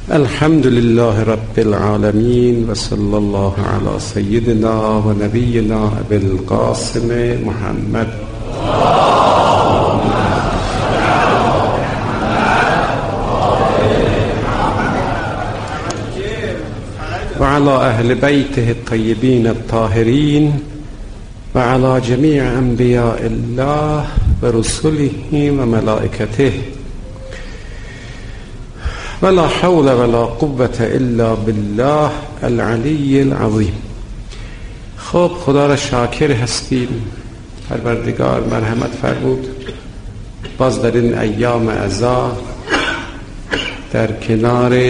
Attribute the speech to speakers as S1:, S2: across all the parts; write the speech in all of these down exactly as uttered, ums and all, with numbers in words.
S1: الحمد لله رب العالمين وصلى الله على سيدنا ونبينا ابي القاسم محمد وعلى أهل بيته الطيبين الطاهرين وعلى جميع أنبياء الله ورسله وملائكته ولا حول ولا قوة إلا بالله العلی العظیم. خب خدا را شاکر هستیم. پروردگار مرحمت فرمود باز در این ایام عزا در کنار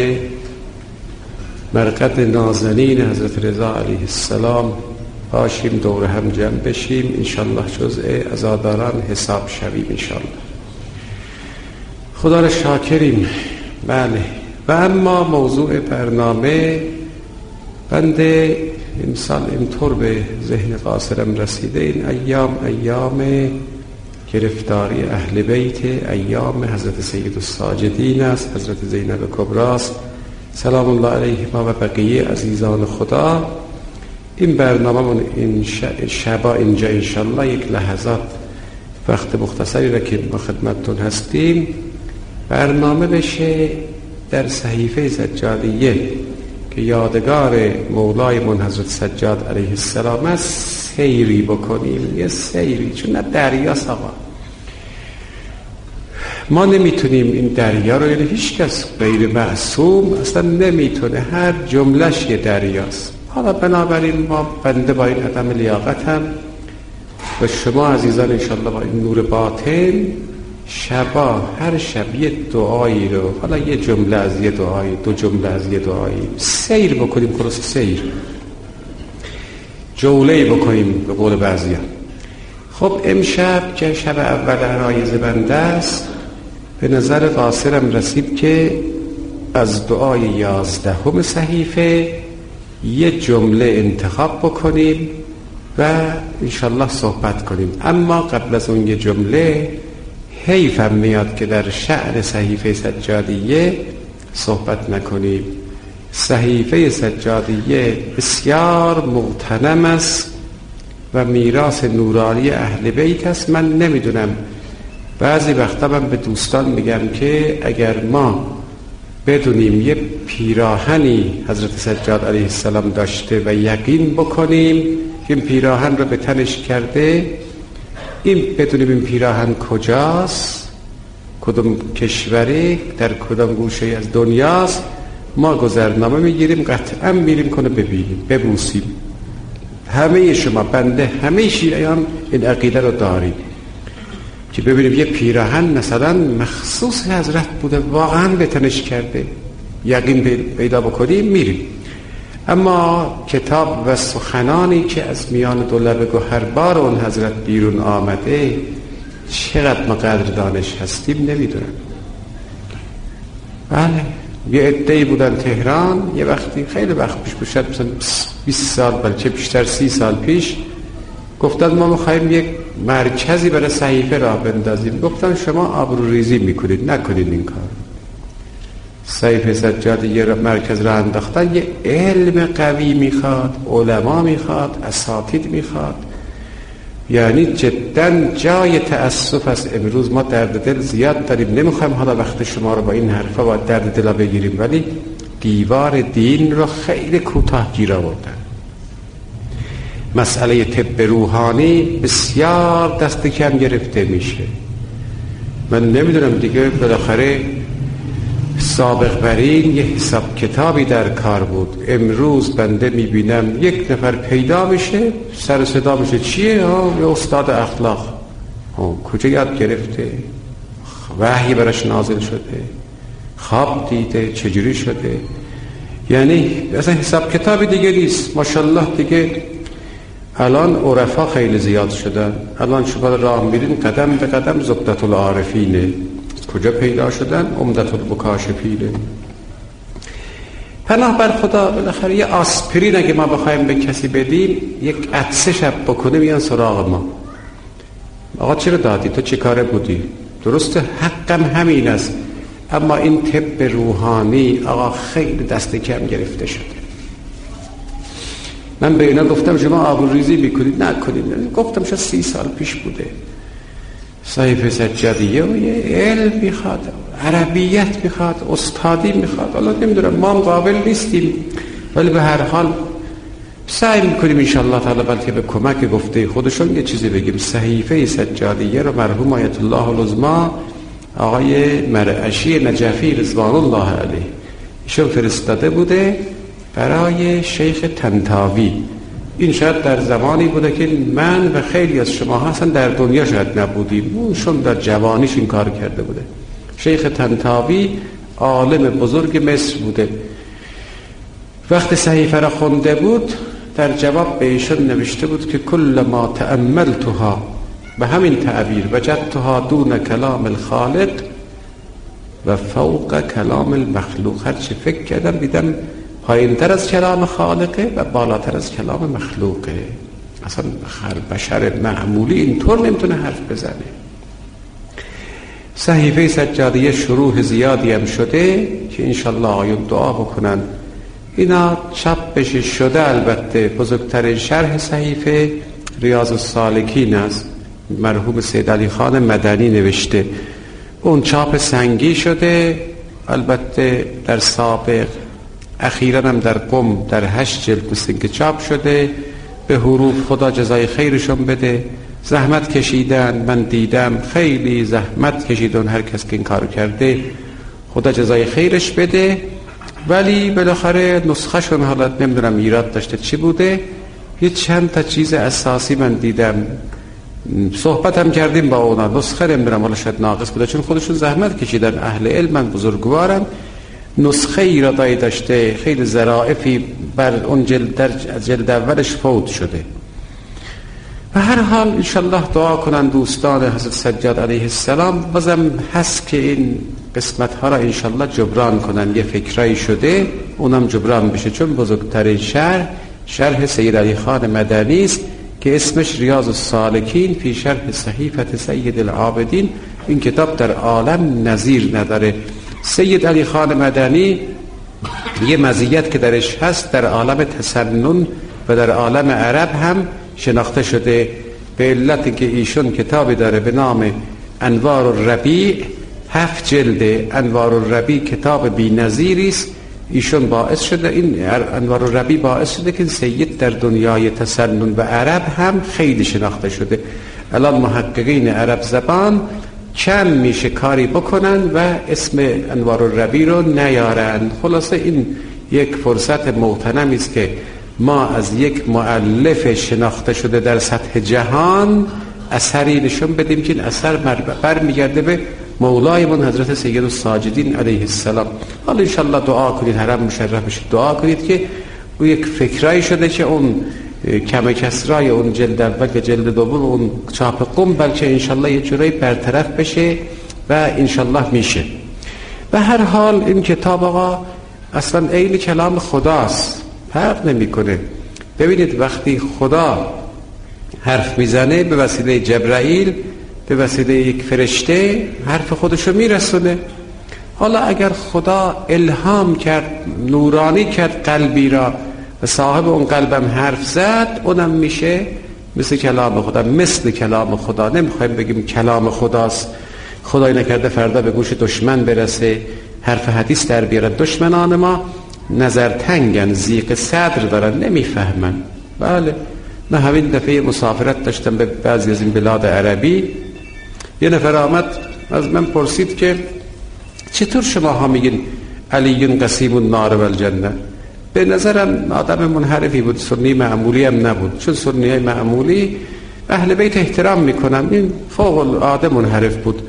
S1: مرقد نازنین حضرت رضا علیه السلام باشیم، دور هم جمع بشیم، انشالله جزء عزاداران حساب شویم انشالله. خدا را شاکریم. بله. و اما موضوع برنامه بنده امسال اینطور به ذهن قاصرم رسیده، این ایام ایام گرفتاری اهل بیت، ایام حضرت سید الساجدین است، حضرت زینب کبری است سلام الله علیهما و بقیه عزیزان خدا. این برنامه من این شبا اینجا انشالله یک لحظات وقت مختصری را که ما خدمتتون هستیم برنامه بشه در صحیفه سجادیه که یادگار مولای من حضرت سجاد علیه السلام است سیری بکنیم. یه سیری، چون نه دریاست آقا، ما نمیتونیم این دریا رو، یعنی هیچ کس غیر معصوم اصلا نمیتونه، هر جملهش یه دریاست. حالا بنابراین ما بنده با این عدم لیاقت هم و شما عزیزان انشالله با این نور باطن شبا هر شب یه دعایی رو، حالا یه جمله از یه دعایی، دو جمله از یه دعایی سیر بکنیم، خلاص سیر جوله بکنیم به قول بعضی‌ها. خب امشب که شب اول عرایض بنده است، به نظر قاصرم رسید که از دعای یازدهم صحیفه یه جمله انتخاب بکنیم و انشالله صحبت کنیم. اما قبل از اون یه جمله حیفم میاد که در شأن صحیفه سجادیه صحبت نکنیم. صحیفه سجادیه بسیار مغتنم است و میراث نورانی اهل بیت است. من نمیدونم، بعضی وقتا من به دوستان میگم که اگر ما بدونیم یه پیراهنی حضرت سجاد علیه السلام داشته و یقین بکنیم که این پیراهن رو به تنش کرده، این بدونیم این پیراهن کجاست، کدوم کشوره، در کدام گوشه از دنیاست، ما گذرنامه میگیریم، قطعا میریم کنه ببینیم، ببوسیم. همه شما بنده همه شیعیان این عقیده رو داریم که ببینیم یه پیراهن مثلا مخصوص حضرت بوده، واقعا به تنش کرده، یقین پیدا بکنیم میریم. اما کتاب و سخنانی که از میان دو لب گوهربار اون حضرت بیرون آمده، چقدر ما قدر دانش هستیم نمیدونم. بله، یه عده‌ای بودن تهران یه وقتی، خیلی وقت پیش بود، شاید مثلا بیست سال بلکه بیشتر، سی سال پیش، گفتن ما میخواییم یک مرکزی برای صحیفه راه بندازیم. گفتن شما آبروریزی میکنید، نکنید این کار. صحیفه سجادی یه مرکز را انداختن، یه علم قوی میخواد، علما میخواد، اساتید میخواد، یعنی جدا جای تأسف است. امروز ما درد دل زیاد داریم، نمیخوایم حالا وقت شما رو با این حرفا با درد دل بگیریم، ولی دیوار دین رو خیلی کوتاه گیر آوردن. مسئله طب روحانی بسیار دست کم گرفته میشه. من نمیدونم دیگه، بالاخره سابق بر این یه حساب کتابی در کار بود. امروز بنده میبینم یک نفر پیدا میشه، سر صدا میشه چیه؟ ها، یه استاد اخلاق. ها، کجا یاد گرفته؟ وحی براش نازل شده؟ خواب دیده؟ چجوری شده؟ یعنی اصلا حساب کتابی دیگه نیست. ماشاءالله دیگه الان عرفا خیلی زیاد شدن. الان شما راه میرین قدم به قدم زبدت العارفینه. کجا پیدا شدن؟ عمدت المکاشفینه. پناه بر خدا. بالاخره یه آسپرین اگه ما بخوایم به کسی بدیم، یک عطسه شب بکنه میان سراغ ما. آقا چرا دادی؟ تو چه کاره بودی؟ درسته، حقم همین است. اما این طب روحانی آقا خیلی دست کم گرفته شده. من به اینا گفتم شما آبروریزی میکنید، نکنید. گفتم شاید سی سال پیش بوده. صحیفه سجادیه و یه علم میخواد، عربیت میخواد، استادی میخواد. حالا نمیدونم، ما هم قابل نیستیم، ولی به هر حال سعی میکنیم انشاءالله تعالی بلکه به کمک گفته خودشون یه چیزی بگیم. صحیفه سجادیه رو مرحوم آیت الله العظما آقای مرعشی نجفی رضوان الله علیه ایشون فرستاده بوده برای شیخ طنطاوی. این شاید در زمانی بوده که من و خیلی از شما هستن در دنیا شاید نبودیم، اونشون در جوانیش این کار کرده بوده. شیخ طنطاوی عالم بزرگ مصر بوده. وقتی صحیفه را خونده بود در جواب به ایشون نوشته بود که کل ما تأملتها، به همین تعبیر، وجدتها دون کلام الخالق و فوق کلام المخلوق. هر چی فکر کردم دیدم پایین تر از کلام خالقه و بالاتر از کلام مخلوقه. اصلا بشر معمولی اینطور نمیتونه حرف بزنه. صحیفه سجادیه شروح زیادی هم شده که انشالله آیون دعا بکنن اینا چاپ بشه. شده البته. بزرگترین شرح صحیفه ریاض السالکین است، مرحوم سید علی خان مدنی نوشته. اون چاپ سنگی شده البته در سابق، اخیراً هم در قم در هشت جلد مثل که چاپ شده. به حروف خدا جزای خیرشون بده، زحمت کشیدن. من دیدم خیلی زحمت کشیدن هر کس که این کار کرده، خدا جزای خیرش بده. ولی بالاخره نسخه شون حالت نمیدونم ایراد داشته چی بوده. یه چند تا چیز اساسی من دیدم، صحبت هم کردیم با اونا. نسخه نمیدونم حالا شاید ناقص بوده چون خودشون زحمت کشیدن، اهل علم بزرگوارن. نسخه ایرادایی داشته، خیلی ظرافی بر اون جلد در جلد اولش فوت شده. و هر حال انشالله دعا کنن دوستان حضرت سجاد علیه السلام. بازم هست که این قسمت ها را انشالله جبران کنن. یه فکرایی شده اونم جبران بشه، چون بزرگترین شرح شرح سید علی خان مدنی است که اسمش ریاض السالکین فی شرح صحیفه سید العابدین. این کتاب در عالم نظیر نداره. سید علی خان مدنی یه مزیت که درش هست، در عالم تسنن و در عالم عرب هم شناخته شده، به علت که ایشون کتابی داره به نام انوار الربیع، هفت جلده. انوار الربیع کتاب بی نظیری است. ایشون باعث شده، این انوار الربیع باعث شده که سید در دنیای تسنن و عرب هم خیلی شناخته شده. الان محققین عرب زبان کم میشه کاری بکنن و اسم انوار الربیع رو نیارن. خلاصه این یک فرصت مغتنمی است که ما از یک مؤلف شناخته شده در سطح جهان اثری نشون بدیم که این اثر برمیگرده به مولایمون حضرت سید الساجدین علیه السلام. حالا انشالله دعا کنید، حرم مشرف بشید، دعا کنید که او یک فکرایی شده که اون کم کسرای اون جلد اول و جلد دوم اون چاپ قم بلکه انشالله یه جورایی برطرف بشه و انشالله میشه. و هر حال این کتاب آقا اصلا عین کلام خداست، فرق نمیکنه. ببینید وقتی خدا حرف میزنه به وسیله جبرائیل، به وسیله یک فرشته حرف خودشو میرسونه. حالا اگر خدا الهام کرد، نورانی کرد قلبی را و صاحب اون قلبم حرف زد، اونم میشه مثل کلام خدا، مثل کلام خدا. نمیخوایم بگیم کلام خداست، خدای نکرده فردا به گوش دشمن برسه حرف حدیث در بیارن. دشمنان ما نظر تنگن، ضیق صدر دارن، نمیفهمن. بله، من همین دفعه مسافرت داشتم به بعضی از این بلاد عربی. یه نفر آمد از من پرسید که چطور شما ها میگین علیون قسیم النار و الجنه؟ به نظرم آدم منحرفی بود، سنی معمولی هم نبود، چون سنی های معمولی اهل بیت احترام میکنن، این فوق العاده منحرف بود.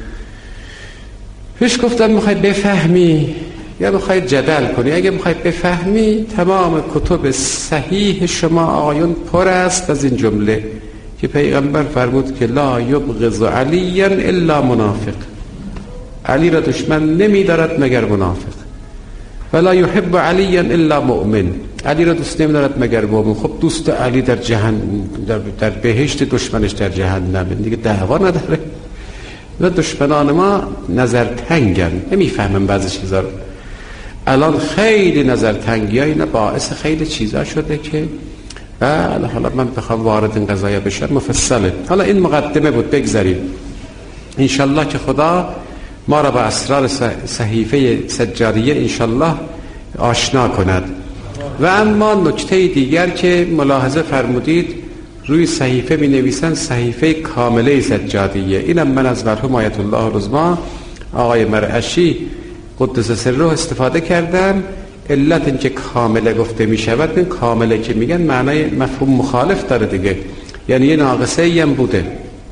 S1: پیش گفتم میخوای بفهمی یا میخوای جدل کنی؟ اگه میخوای بفهمی تمام کتب صحیح شما آقایون پر است از این جمله که پیغمبر فرمود که لا یبغض علی الا منافق. علی را دشمن نمیدارد مگر منافق. ولا یحب علی الا مؤمن. علی را دوست نمیدارد مگر مؤمن. خب دوست علی در جهنم، در, در بهشت، دشمنش در جهنم، دیگه دعوا نداره. و دشمنان ما نظر تنگن، نمیفهمن بعضی چیزا رو. الان خیلی نظر تنگی ها اینا باعث خیلی چیزا شده که بله حالا من بخوام وارد این قضایا بشم مفصله. حالا این مقدمه بود، بگذاریم انشالله که خدا ما را با اسرار صحیفه سجادیه انشالله آشنا کند. و اما نکته دیگر که ملاحظه فرمودید روی صحیفه می نویسن صحیفه کامله سجادیه. اینم من از مرحوم آیت الله العظما آقای مرعشی قدس سره استفاده کردم. علت این که کامله گفته می شود، این کامله که میگن معنای مفهوم مخالف داره دیگه، یعنی یه ناقصه ای هم بوده.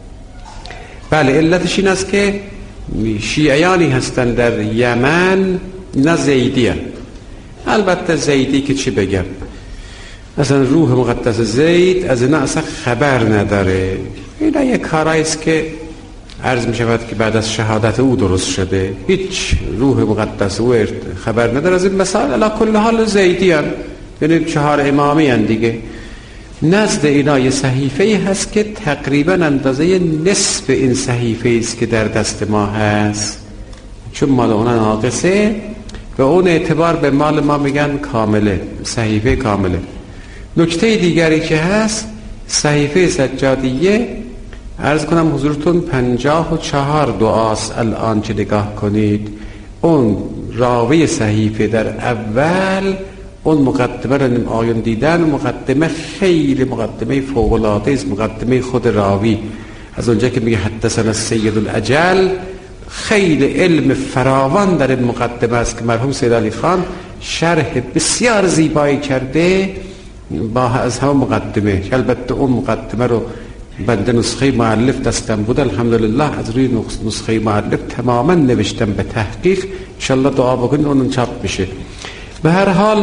S1: بله علتش این است که شیعیانی هستن در یمن نه زیدی هستن. البته زیدی که چی بگم، اصلا روح مقدس زید از اینا اصلا خبر نداره. اینا یه کاراییست که عرض می شود که بعد از شهادت او درست شده، هیچ روح مقدس او خبر نداره از این مسائل. علی کل حال زیدی هم یعنی چهار امامی هم دیگه. نزد اینا یه صحیفه هست که تقریبا اندازه نصف این صحیفه است که در دست ما هست، چون مال اونا ناقصه و اون اعتبار به مال ما میگن کامله، صحیفه کامله. نکته دیگری که هست صحیفه سجادیه، عرض کنم حضورتون پنجاه و چهار دعاست الان که نگاه کنید. اون راوی صحیفه در اول اون مقدمه رو آیون دیدن، مقدمه خیلی مقدمه فوق‌العاده است، مقدمه خود راوی از اونجا که میگه حدثنا سید الاجل، خیلی علم فراوان در این مقدمه است که مرحوم سید علی خان شرح بسیار زیبایی کرده با از همه مقدمه. البته اون مقدمه رو بنده نسخه مؤلف دستم بود، الحمدلله از روی نسخه مؤلف تماما نوشتم به تحقیق، انشالله دعا بکنید اون چاپ بشه. به هر حال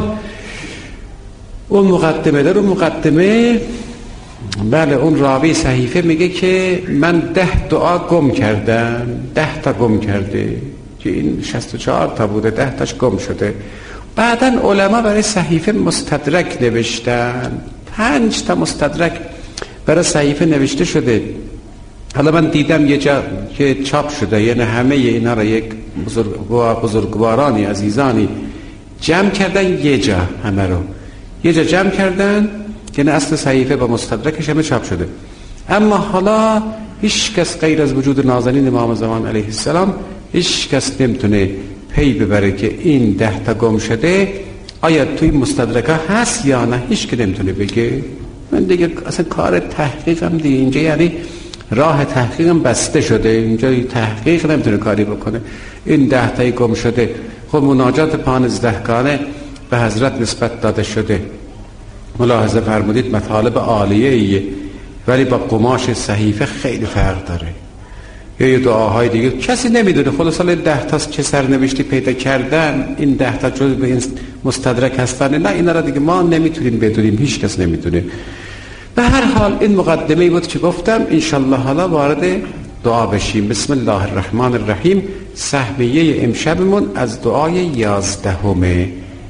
S1: اون مقدمه در اون مقدمه بله اون راوی صحیفه میگه که من ده دعا گم کردم، ده تا گم کرده، که این شصت و چهار تا بوده، ده تاش گم شده. بعدن علما برای صحیفه مستدرک نوشتن، پنج تا مستدرک برای صحیفه نوشته شده. حالا من دیدم یه جا که چاپ شده، یعنی همه اینا را یک بزرگوار بزرگوارانی عزیزانی جمع کردن یه جا، همه رو یه جا جمع کردن، یعنی اصل صحیفه با مستدرکش همه چاپ شده. اما حالا هیچ کس غیر از وجود نازنین امام زمان علیه السلام هیچ کس نمیتونه پی ببره که این ده تا گم شده آیا توی مستدرک ها هست یا نه، هیچ که نمیتونه بگه. من دیگه اصلا کار تحقیقم دیگه اینجا، یعنی راه تحقیقم بسته شده، اینجا تحقیق نمیتونه کاری بکنه. این ده تایی گم شده، خب مناجات پانزدهگانه به حضرت نسبت داده شده، ملاحظه فرمودید مطالب عالیه ایه، ولی با قماش صحیفه خیلی فرق داره. یا یه دعاهای دیگه کسی نمیدونه، خلاص سال ده تا چه سرنوشتی پیدا کردن، این ده تا جزء به این مستدرک هستن، نه اینا را دیگه ما نمیتونیم بدونیم، هیچ کس نمیدونه. به هر حال این مقدمه بود که گفتم انشالله حالا وارد دعا بشیم. بسم الله الرحمن الرحیم. سهمیه امشبمون از دعای یازدهمه.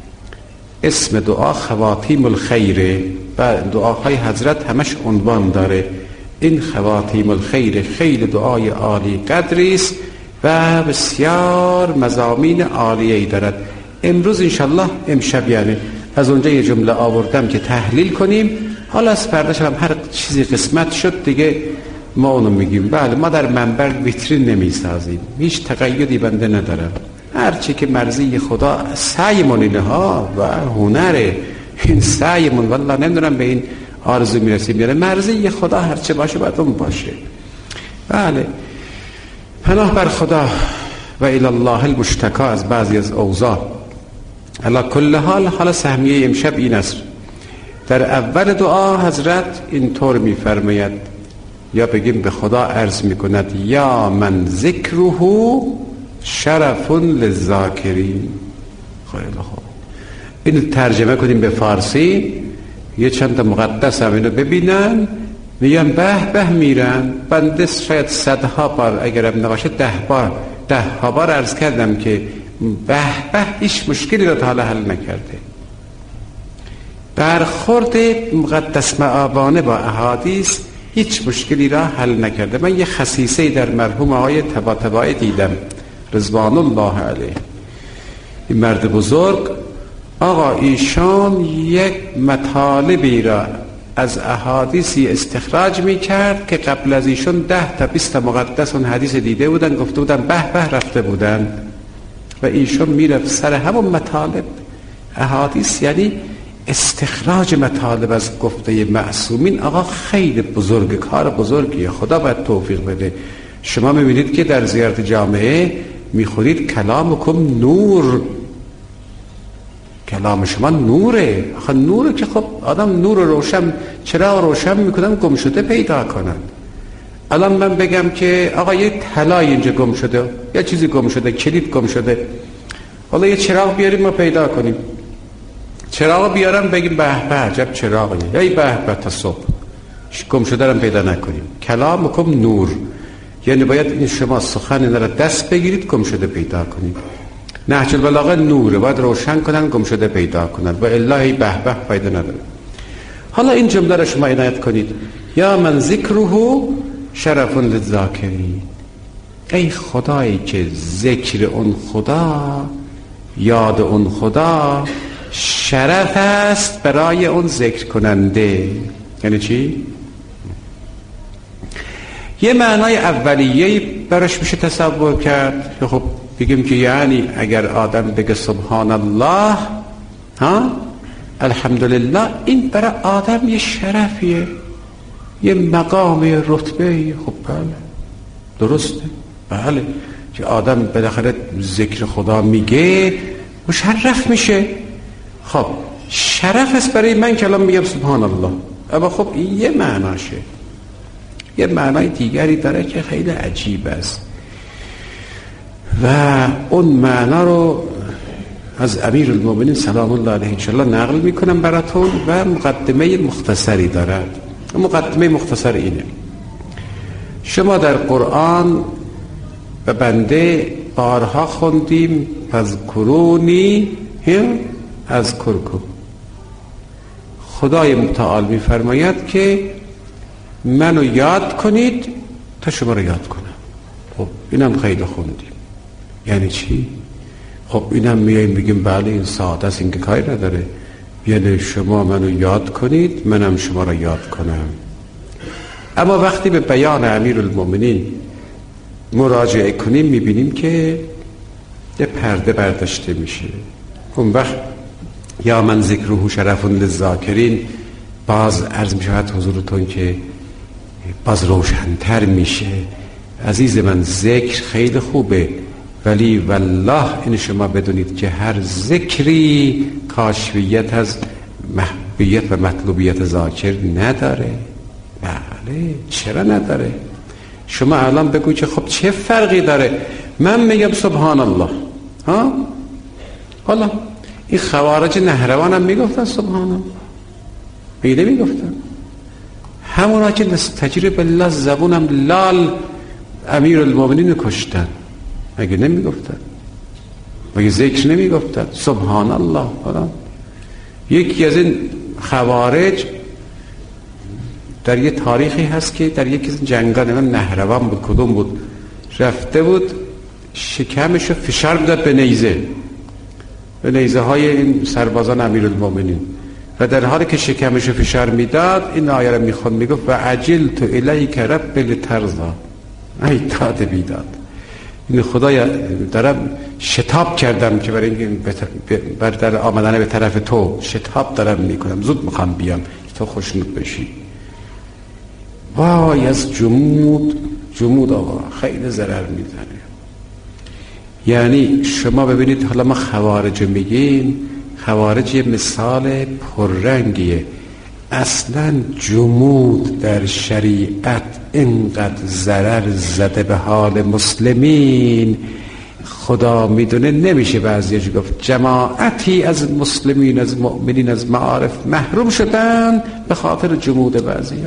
S1: اسم دعا خواتیم الخیره و دعاهای حضرت همش عنوان داره. این خواتیم الخیر خیلی دعای عالی قدری است و بسیار مضامین عالیه‌ای دارد. امروز انشالله امشب یعنی از اونجا یه جمله آوردم که تحلیل کنیم، حالا از فرداش هم هر چیزی قسمت شد دیگه ما اونو میگیم. بله ما در منبر ویترین نمیسازیم، هیچ تقییدی بنده ندارم، هرچی که مرضی خدا. سعیمون اینه ها و هنره، این سعیمون والله نمیدونم به این آرزو میرسیم یا مرضی خدا هرچه باشه باید اون باشه. بله پناه بر خدا و الی الله المشتکا از بعضی از اوضاع. علی کل حال حالا سهمیه امشب این است. در اول دعا حضرت اینطور میفرماید، یا بگیم به خدا عرض میکند یا من ذکره شرف للذاکرین. خیلی خوب، این ترجمه کنیم به فارسی. یه چند تا مقدس هم اینو ببینن میگن به به میرن. بنده شاید صدها بار اگرم نباشه ده بار ده ها بار عرض کردم که به به هیچ مشکلی رو تا حالا حل نکرده. برخورد مقدس معابانه با احادیث هیچ مشکلی را حل نکرده. من یه خصیصه در مرحوم آقای طباطبایی دیدم رضوان الله علیه، این مرد بزرگ، آقا ایشان یک مطالبی را از احادیثی استخراج می کرد که قبل از ایشون ده تا بیست تا مقدس اون حدیث دیده بودن، گفته بودن به به رفته بودن و ایشون میرفت سر همون مطالب احادیث، یعنی استخراج مطالب از گفته معصومین. آقا خیلی بزرگ، کار بزرگیه، خدا باید توفیق بده. شما میبینید که در زیارت جامعه میخورید کلامکم نور، کلام شما نوره. آخه نوره که خب آدم نور روشن، چرا روشن میکنم گم شده پیدا کنن. الان من بگم که آقا یه طلای اینجا گم شده، یه چیزی گم شده، کلید گم شده، حالا یه چراغ بیاریم ما پیدا کنیم، چراغ بیارم بگیم به به عجب چراغیه، یا ای به به تا صبح، گم شده رو پیدا نکنیم. کلامکم نور، یعنی باید این شما سخن اینا رو دست بگیرید گم شده پیدا کنید. نهج البلاغه نوره، باید روشن کنن گم شده پیدا کنن و الا به به فایده نداره. حالا این جمله رو شما عنایت کنید، یا من ذکره شرف للذاکرین، ای خدایی که ذکر اون خدا، یاد اون خدا شرف است برای اون ذکر کننده. یعنی چی؟ یه معنای اولیه‌ای براش میشه تصور کرد که خب بگیم که یعنی اگر آدم بگه سبحان الله ها الحمدلله، این برای آدم یه شرفیه، یه مقام، یه رتبه. خب بله درسته، بله که آدم بالاخره ذکر خدا میگه مشرف میشه. خب شرف است برای من که الان میگم سبحان الله، اما خب این یه معناشه. یه معنای دیگری داره که خیلی عجیب است و اون معنا رو از امیر المؤمنین سلام الله علیه انشاءالله نقل میکنم براتون و مقدمه مختصری دارد. مقدمه مختصر اینه: شما در قرآن و بنده بارها خوندیم فذکرونی هم اذکرکم. خدای متعال میفرماید که منو یاد کنید تا شما رو یاد کنم. خب اینم خیلی خوندیم. یعنی چی؟ خب اینم میاییم بگیم بله این ساده است، این که کاری نداره، یعنی شما منو یاد کنید منم شما رو یاد کنم. اما وقتی به بیان امیر المؤمنین مراجعه کنیم میبینیم که یه پرده برداشته میشه. اون وقت یا من ذکره شرف للذاکرین باز عرض میشود حضورتون که باز روشن‌تر میشه. عزیز من ذکر خیلی خوبه، ولی والله این شما بدونید که هر ذکری کاشفیت از محبوبیت و مطلوبیت ذاکر نداره. بله چرا نداره؟ شما الان بگو که خب چه فرقی داره؟ من میگم سبحان الله ها، حالا این خوارج نهروان هم میگفتن سبحان الله، میگه میگفتن همونا که نستجیر بالله زبونم لال امیر المؤمنین کشتن، مگه نمیگفتن؟ مگه ذکر نمیگفتن سبحان الله؟ حالا یکی از این خوارج در یه تاریخی هست که در یکی از جنگا نهروان بود کدوم بود رفته بود شکمشو فشار میداد به نیزه، به نیزه های این سربازان امیرالمومنین، و در حالی که شکمشو فشار میداد این آیه رو میخوند میگفت و عجلت الیک رب لترضی، ای داد بیداد، این خدایا دارم شتاب کردم که برای اینکه بر در آمدن به طرف تو شتاب دارم میکنم، زود میخوام بیام که تو خوشنود بشی. وای از جمود، جمود آقا خیلی ضرر میزنه. یعنی شما ببینید حالا ما خوارج میگیم، خوارج یه مثال پررنگیه. اصلا جمود در شریعت اینقدر ضرر زده به حال مسلمین، خدا میدونه نمیشه بعضیش گفت. جماعتی از مسلمین از مؤمنین از معارف محروم شدن به خاطر جمود بعضیا.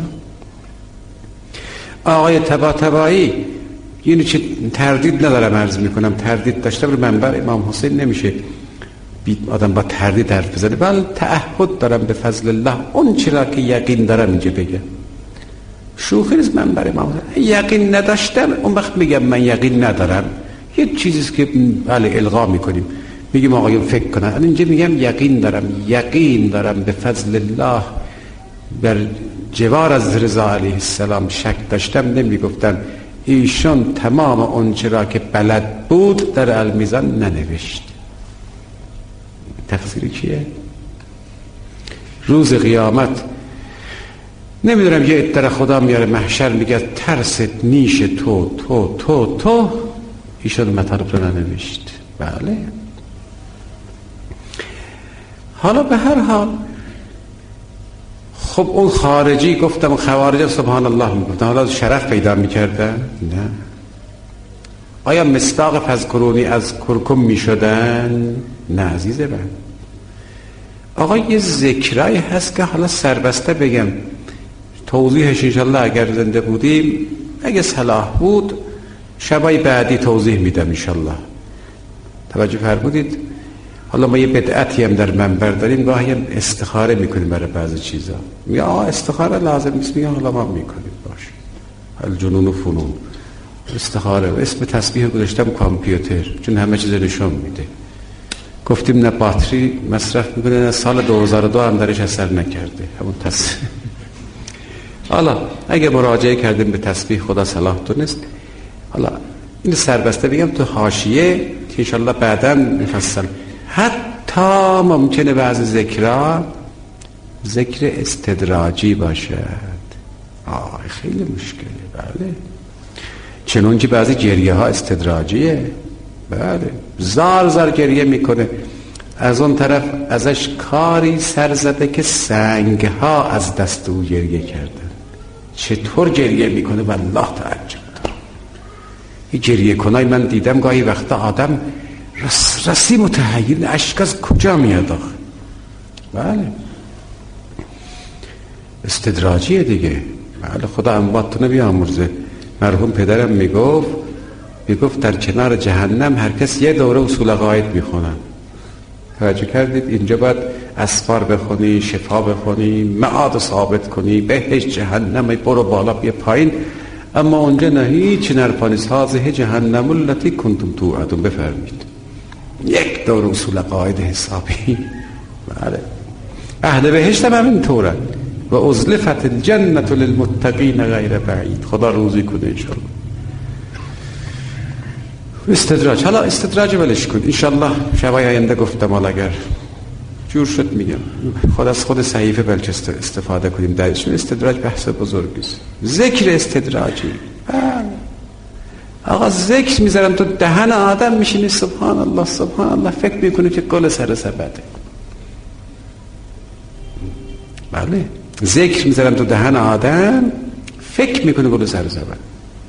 S1: آقای طباطبایی یعنی چه تردید ندارم عرض میکنم، تردید داشته بر منبر امام حسین نمیشه آدم با تردید حرف بزنه، بل تعهد دارم به فضل الله اون چرا که یقین دارم اینجا بگم. شوخی نیست. من برای ما یقین نداشتم اون وقت میگم من یقین ندارم، یه چیزیست که بله القا میکنیم، میگیم آقایون فکر کنن. الان اینجا میگم یقین دارم، یقین دارم به فضل الله. بر جوار از رضا علیه السلام شک داشتم نمیگفتم ایشون تمام اون چرا که بلد بود در المیزان ننوشت. تقصیر کیه؟ روز قیامت نمیدونم یه اتر خدا میاره محشر میگه ترست نیش تو تو تو تو ایشون مطالب رو ننوشت. بله. حالا به هر حال خب اون خارجی گفتم خوارج سبحان الله میگفتن، حالا شرف پیدا میکردن؟ نه. آیا مصداق فذکرونی از کرکم میشدن؟ نه عزیزه من. آقا یه ذکرایی هست که حالا سربسته بگم توضیحش انشالله اگر زنده بودیم، اگه صلاح بود شبای بعدی توضیح میدم انشالله. توجه فرمودید؟ حالا ما یه بدعتی هم در منبر داریم، گاهی هم استخاره میکنیم برای بعضی چیزا. میگه آه استخاره لازم نیست، میگه حالا ما میکنیم. باشه الجنون و فنون استخاره. اسم تسبیح گذاشتم کامپیوتر چون همه چیز نشون میده. گفتیم نه باتری مصرف میکنه نه سال دو هزار و دو هم درش اثر نکرده همون تسبیح. حالا اگه مراجعه کردیم به تسبیح خدا صلاح دونست. حالا این سربسته بگم تو حاشیه که انشالله بعدا میفصل. حتی ممکنه بعضی ذکرها ذکر استدراجی باشد. آه خیلی مشکله. بله چنون که بعضی گریه ها استدراجیه. بله زار زار گریه میکنه، از اون طرف ازش کاری سر زده که سنگ ها از دست او گریه کردن. چطور گریه میکنه والله تعجب دارم. این گریه کنای من دیدم گاهی وقتا آدم رس رسی متحیل اشک از کجا میاد آخه. بله استدراجیه دیگه. بله خدا امواتونو بیامرزه. مرحوم پدرم میگفت میگفت در کنار جهنم هر کس یه دوره اصول عقاید میخونن. توجه کردید؟ اینجا باید اسفار بخونی، شفا بخونی، معاد ثابت کنی، بهشت جهنم برو بالا بیا پایین. اما اونجا نه هیچ نرپانیست. هذه جهنم التي کنتم توعدون. بفرمید یک دور اصول عقاید حسابی. بله اهل بهشت هم همین طورن. و ازلفت الجنة للمتقین غیر بعید. خدا روزی کنه انشاءالله. استدراج. حالا استدراج ولش کن انشالله شبای آینده گفتم. حالا اگر جور شد میگم خود از خود صحیفه بلکه استفاده کنیم درشون. استدراج بحث بزرگیست. ذکر استدراجی. آقا ذکر میذارم تو دهن آدم میشینی سبحان الله سبحان الله فکر میکنی که گل سر سبده. بله ذکر میذارم تو دهن آدم فکر میکنی گل سر سبده.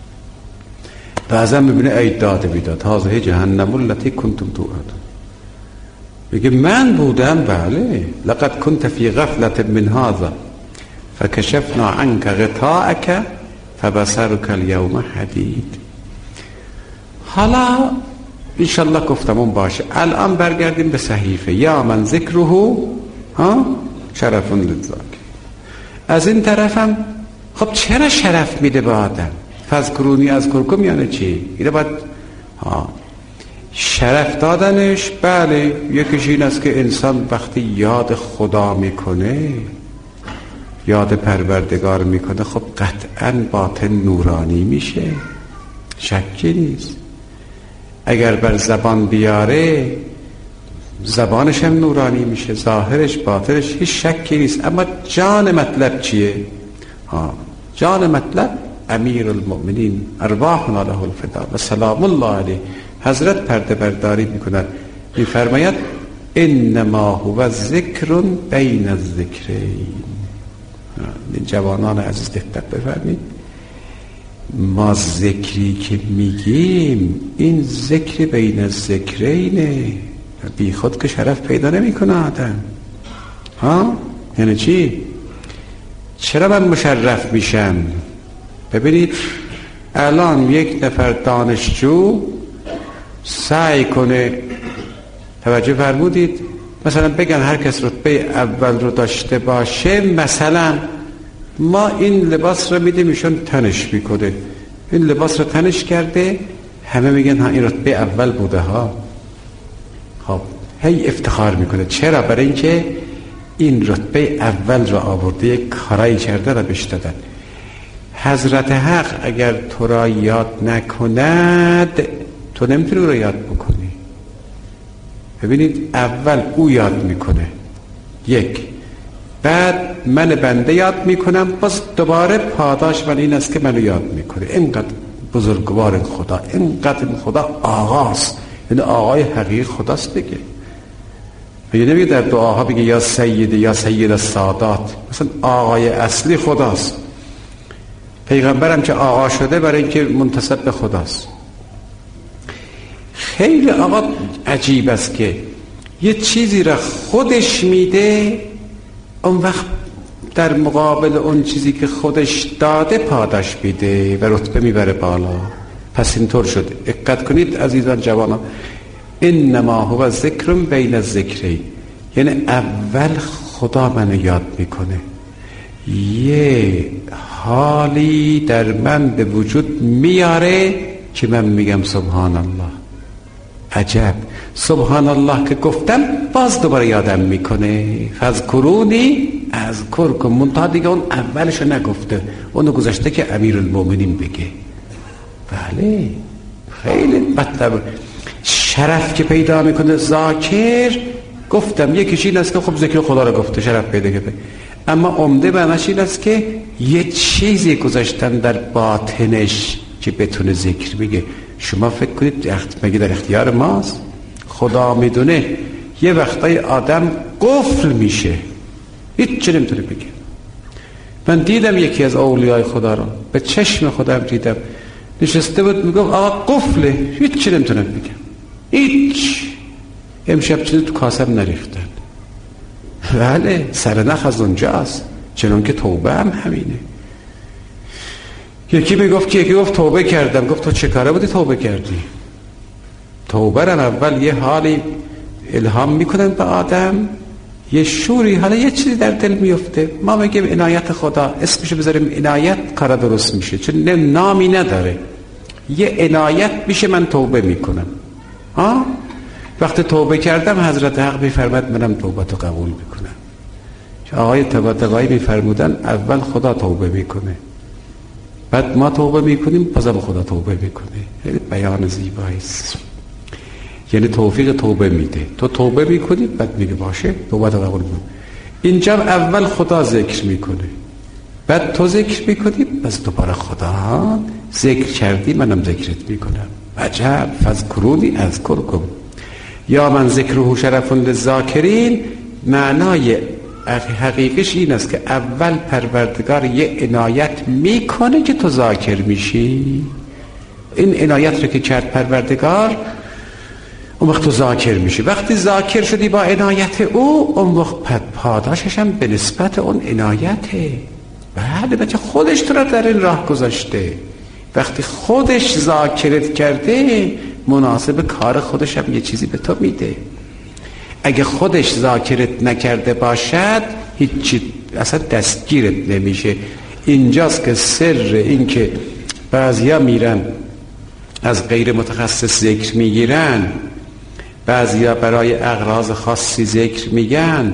S1: بعضا میبینه ای داده بیداد هذه جهنم التي کنتم توعدون. میگه من بودم. بله لقد كنت في غفلة من هذا فكشفنا عنك غطاءك فبصرك اليوم حديد. حالا انشالله گفتم اون باشه. الان برگردیم به صحیفه. یا من ذکره ها شرف للذاکر. از این طرفم خب چرا شرف میده به آدم؟ فذکرونی از کرکم یعنی چی؟ اینه باید ها شرف دادنش. بله یکیش این است که انسان وقتی یاد خدا میکنه، یاد پروردگار میکنه، خب قطعا باطن نورانی میشه، شکی نیست. اگر بر زبان بیاره زبانش هم نورانی میشه، ظاهرش باطنش هیچ شکی نیست. اما جان مطلب چیه؟ ها جان مطلب امیر المؤمنین ارواحنا له الفدا و سلام الله علیه. حضرت پرده برداری میکنن، میفرماید انما هو ذکر بین الذکرین. جوانان عزیز دقت بفرمایید. ما ذکری که میگیم این ذکر بین الذکرینه. بی خود که شرف پیدا نمیکنه آدم. ها یعنی چی؟ چرا من مشرف میشم؟ ببینید الان یک نفر دانشجو سعی کنه، توجه فرمودید، مثلا بگن هر کس رتبه اول رو داشته باشه، مثلا ما این لباس رو میدیم ایشون تنش میکنه، این لباس رو تنش کرده، همه میگن ها این رتبه اول بوده ها. خب هی افتخار میکنه. چرا؟ برای اینکه این رتبه اول را آورده، یک کارایی کرده را بهش دادن. حضرت حق اگر تو را یاد نکند تو نمیتونی رو یاد بکنی. ببینید اول او یاد میکنه، یک، بعد من بنده یاد میکنم، باز دوباره پاداش من این است که منو یاد میکنه. اینقدر بزرگوار خدا، اینقدر خدا آقاست، یعنی آقای حقیقی خداست دیگه. یعنی نمیگه در دعاها بگه یا سید یا سید السادات، مثلا آقای اصلی خداست. پیغمبرم که آقا شده برای اینکه منتسب به خداست. خیلی آقا عجیب است که یه چیزی را خودش میده، اون وقت در مقابل اون چیزی که خودش داده پاداش میده و رتبه میبره بالا. پس اینطور شد. دقت کنید عزیزان جوانان، انما هو ذکر بین الذکرین، یعنی اول خدا منو یاد میکنه، یه حالی در من به وجود میاره که من میگم سبحان الله. عجب، سبحان الله که گفتم باز دوباره یادم میکنه، فذکرونی اذکرکم. منتها دیگه اون اولشو نگفته، اونو گذاشته که امیرالمومنین بگه. بله خیلی مطلب شرف که پیدا میکنه ذاکر. گفتم یکیش این است که خب ذکر خدا رو گفته شرف پیدا کرده، اما عمده معنیش این است که یه چیزی گذاشتن در باطنش که بتونه ذکر بگه. شما فکر کنید مگه در اختیار ماست؟ خدا میدونه یه وقتای آدم قفل میشه، هیچ چی نمیتونه بگه. من دیدم یکی از اولیای خدا رو به چشم خودم دیدم، نشسته بود میگفت آقا قفله، هیچ چی نمیتونم بگم، هیچ. امشب چیزی تو کاسم نریختن. بله سرنخ از اونجاست، چنان که توبه هم همینه. یکی میگفت که یکی گفت توبه کردم. گفت تو چه کاره بودی توبه کردی؟ توبه را اول یه حالی الهام میکنن به آدم، یه شوری، حالا یه چیزی در دل میفته. ما میگیم عنایت خدا، اسمشو بذاریم عنایت، کار درست میشه، چون نامی نداره. یه عنایت میشه من توبه میکنم. ها وقتی توبه کردم حضرت حق میفرماد منم توبتو قبول میکنم. آقای طباطبایی میفرمودن اول خدا توبه میکنه، بعد ما توبه میکنیم، بازم خدا توبه میکنه. یعنی بیان زیبایی است، یعنی توفیق توبه میده. تو توبه میکنی بعد میگه باشه توبتو قبول میکنم. اینجا اول خدا ذکر میکنه، بعد تو ذکر میکنی، بس دوباره خدا ذکر کردی منم ذکرت میکنم. عجب، فذکرونی اذکرکم. یا من ذکره شرف للذاکرین، معنای حقیقیش این است که اول پروردگار یه عنایت میکنه که تو ذاکر میشی. این عنایت رو که کرد پروردگار، اون وقت تو ذاکر میشی. وقتی ذاکر شدی با عنایت او، اون وقت پاداشش هم به نسبت اون عنایته. بله بچه خودش تو را در این راه گذاشته. وقتی خودش ذاکرت کرده، مناسب کار خودش هم یه چیزی به تو میده. اگه خودش ذاکرت نکرده باشد هیچی اصلا دستگیرت نمیشه. اینجاست که سر این که بعضیا میرن از غیر متخصص ذکر میگیرن، بعضیا برای اغراض خاصی ذکر میگن،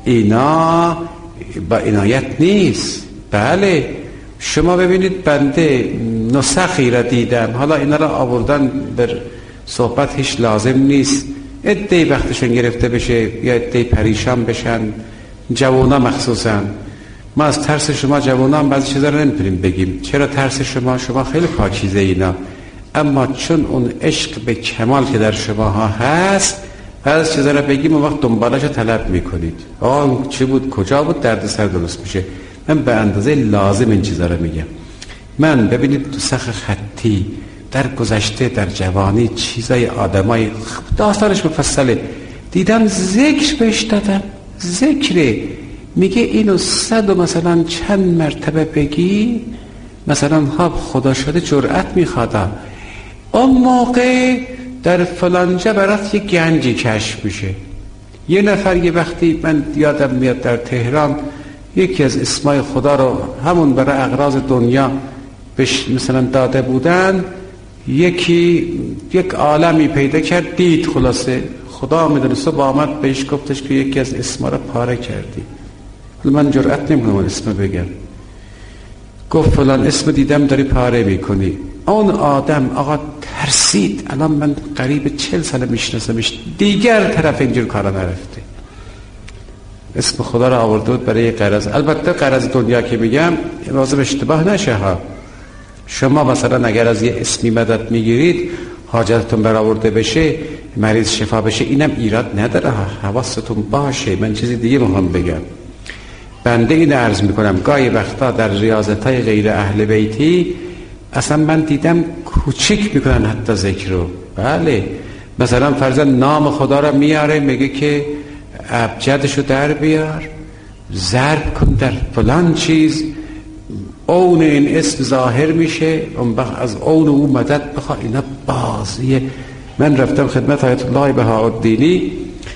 S1: اینا با عنایت نیست. بله شما ببینید بنده نسخی را دیدم، حالا اینا را آوردن بر صحبت هیچ لازم نیست، عده‌ای وقتشون گرفته بشه یا عده‌ای پریشان بشن، جوانا مخصوصا. ما از ترس شما جوانا هم بعضی چیزا رو نمیتونیم بگیم. چرا ترس شما؟ شما خیلی پاکیزه اینا، اما چون اون عشق به کمال که در شما ها هست، بعضی چیزا رو بگیم و وقت دنبالش رو طلب میکنید. آه چی بود کجا بود، درد سر درست میشه. من به اندازه لازم این چیزا رو میگم. من ببینید تو سخت خطی در گذشته در جوانی چیزای آدمای داستانش مفصله دیدم، ذکر بهش دادم، ذکره میگه اینو صد و مثلا چند مرتبه بگی مثلا ها خدا شده جرأت میخوادم. اون موقع در فلانجا برات یه گنجی کشف میشه. یه نفر یه وقتی من یادم میاد در تهران یکی از اسمای خدا رو همون برای اغراض دنیا بهش مثلا داده بودن، یکی یک عالمی پیدا کرد دید، خلاصه خدا میدونست با آمد بهش گفتش که یکی از اسما رو پاره کردی. من جرئت نمیکنم اون اسم بگم. گفت فلان اسم دیدم داری پاره میکنی. اون آدم آقا ترسید. الان من قریب چل سال میشناسمش، دیگر طرف اینجور کارا نرفته. اسم خدا رو آورده بود برای غرض. البته غرض دنیا که میگم لازم اشتباه نشه ها. شما مثلا اگر از یه اسمی مدد میگیرید حاجتتون برآورده بشه، مریض شفا بشه، اینم ایراد نداره ها. حواستون باشه. من چیزی دیگه میخوام بگم. بنده این عرض میکنم گاهی وقتا در ریاضتای غیر اهل بیتی اصلا من دیدم کوچیک میکنن حتی ذکر رو. بله مثلا فرضاً نام خدا رو میاره، میگه که ابجدشو در بیار، ضرب کن در فلان چیز، اون این اسم ظاهر میشه، اون وقت از اون او مدد بخوا. اینا بازیه. من رفتم خدمت آیت الله بهاءالدینی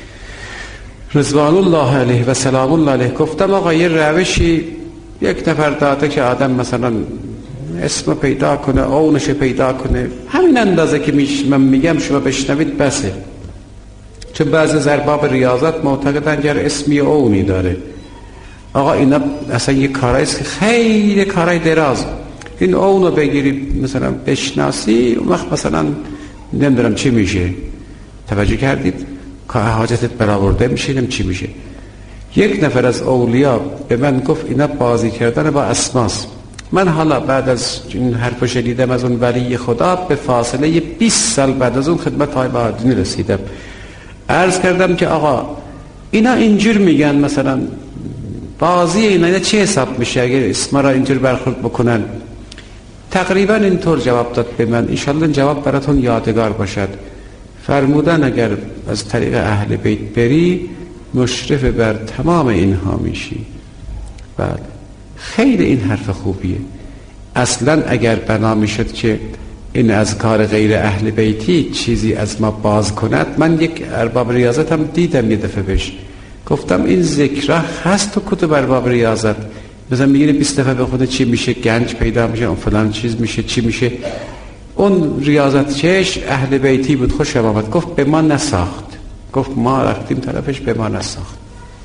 S1: رضوان الله علیه و سلام الله علیه، گفتم آقا یه روشی یک نفر داده که آدم مثلا اسم پیدا کنه، اونش پیدا کنه، همین اندازه که میش من میگم شما بشنوید بسه. چون بعضی ارباب ریاضت معتقدن گر اسمی اونی داره. آقا اینا اصلا یه کارایی است که خیلی کارای دراز. این اونو بگیری مثلا بشناسی، اون وقت مثلا نمیدونم چی میشه. توجه کردید؟ که حاجتت برآورده میشه، نم چی میشه. یک نفر از اولیا به من گفت اینا بازی کردن با اسماس. من حالا بعد از این حرفو شنیدم از اون ولی خدا، به فاصله بیست سال بعد از اون خدمت های بهاءالدین رسیدم. عرض کردم که آقا اینا اینجور میگن، مثلا بازی اینا چه حساب میشه اگر اسما را اینجور برخورد بکنن؟ تقریبا اینطور جواب داد به من. انشالله این جواب براتون یادگار باشد. فرمودن اگر از طریق اهل بیت بری مشرف بر تمام اینها میشی. بله خیلی این حرف خوبیه. اصلا اگر بنا میشد که این از کار غیر اهل بیتی چیزی از ما باز کند، من یک ارباب ریاضت هم دیدم یه دفعه بهش گفتم این ذکر هست تو کتب ارباب ریاضت، مثلا میگه بیست دفعه به خود چی میشه، گنج پیدا میشه، اون فلان چیز میشه، چی میشه. اون ریاضت چش اهل بیتی بود. خوش آمد. گفت به ما نساخت. گفت ما رفتیم طرفش، به ما نساخت.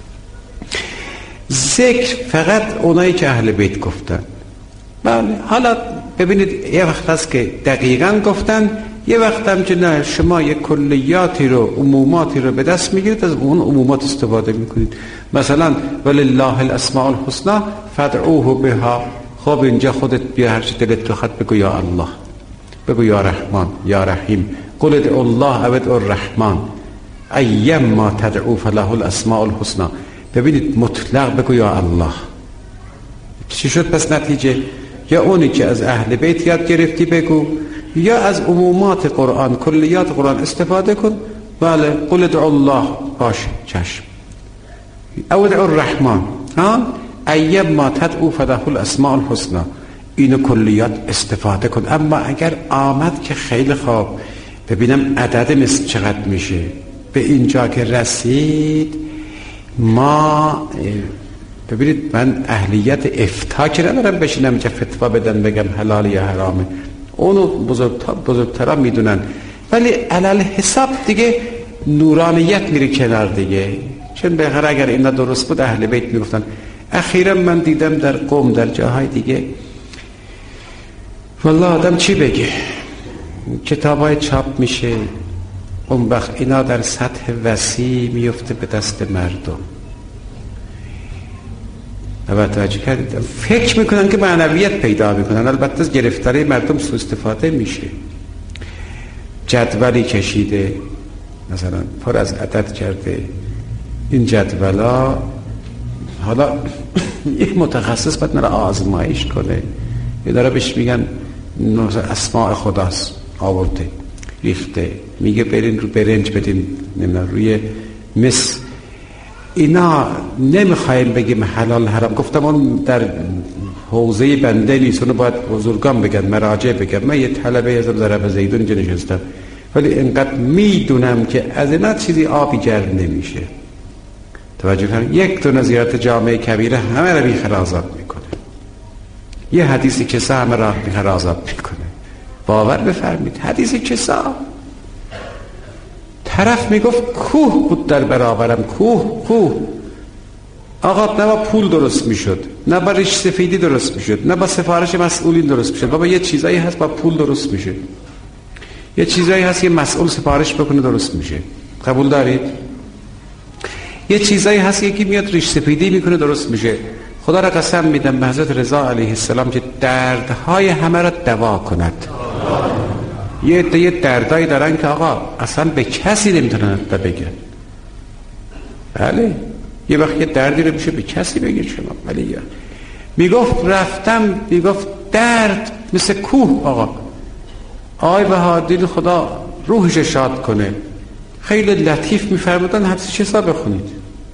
S1: ذکر فقط اونایی که اهل بیت گفتن. بله حالا ببینید یه وقت هست که دقیقاً گفتن، یه وقت هم که نه، شما یک کلیاتی رو، عموماتی رو به دست میگیرید، از اون عمومات استفاده میکنید. مثلا ولله الاسماء الحسنی فادعوه بها. خب اینجا خودت بیا هر چی دلت بخواد بگو یا الله، بگو یا رحمان یا رحیم، قل ادعوا الله او ادعوا الرحمن ایما تدعو فله الاسماء الحسنی. ببینید مطلق بگو یا الله. چی شد پس نتیجه؟ یا اونی که از اهل بیت یاد گرفتی بگو، یا از عمومات قرآن، کلیات قرآن استفاده کن. بله قل ادعوا الله، باشه چشم، او ادعوا الرحمن، ها ایما تدعو فله الاسماء الحسنی. اینو کلیات استفاده کن. اما اگر آمد که خیلی خوب، ببینم عدد مثل چقدر میشه. به اینجا که رسید ما ببینید، من اهلیت افتاء که ندارم بشینم که فتوا بدن بگم حلال یا حرامه، اونو بزرگتر بزرگترا میدونن، ولی علل حساب دیگه نورانیت میره کنار دیگه. چون بخیر اگر اینا درست بود اهل بیت میگفتن. اخیرا من دیدم در قم، در جاهای دیگه، والله آدم چی بگه، کتابای چاپ میشه، اون وقت اینا در سطح وسیع میفته به دست مردم. توجه کردید؟ فکر میکنن که معنویت پیدا میکنن. البته از گرفتاری مردم سوء استفاده میشه. جدولی کشیده مثلا پر از عدد کرده، این جدولا حالا یک متخصص باید نره آزمایش کنه. یه داره بهش میگن اسماء خداست، آورده ریخته، میگه برین رو برنج بدین، نمیدونم روی مس. اینا نمیخوایم بگیم حلال حرام. گفتم اون در حوزه بنده نیست، اونو باید بزرگان بگن، مراجع بگن. من یه طلبه ازم ضرب زیدون اینجا نشستم، ولی انقدر میدونم که از اینا چیزی آبی جر نمیشه. توجه کنید، یک دونه زیارت جامع کبیره همه را بیخر آزاد میکنه. یه حدیث کسا همه را بیخر آزاد میکنه. باور بفرمید حدیث کسا طرف میگفت کوه بود در برابرم، کوه کوه. آقا نه با پول درست میشد، نه با ریش سفیدی درست میشد، نه با سفارش مسئولین درست میشد. بابا یه چیزایی هست با پول درست میشه، یه چیزایی هست که مسئول سفارش بکنه درست میشه. قبول دارید؟ یه چیزایی هست یکی میاد ریش سفیدی میکنه درست میشه. خدا را قسم میدم به حضرت رضا علیه السلام که دردهای همه را دوا کند. یه عده یه دردایی دارن که آقا اصلا به کسی نمیتونن بگن. بله یه وقت یه دردی رو میشه به کسی بگید شما. ولی یا میگفت رفتم، میگفت درد مثل کوه. آقا آی بهادین خدا روحش شاد کنه، خیلی لطیف میفرمودن حدیث چسا بخونید.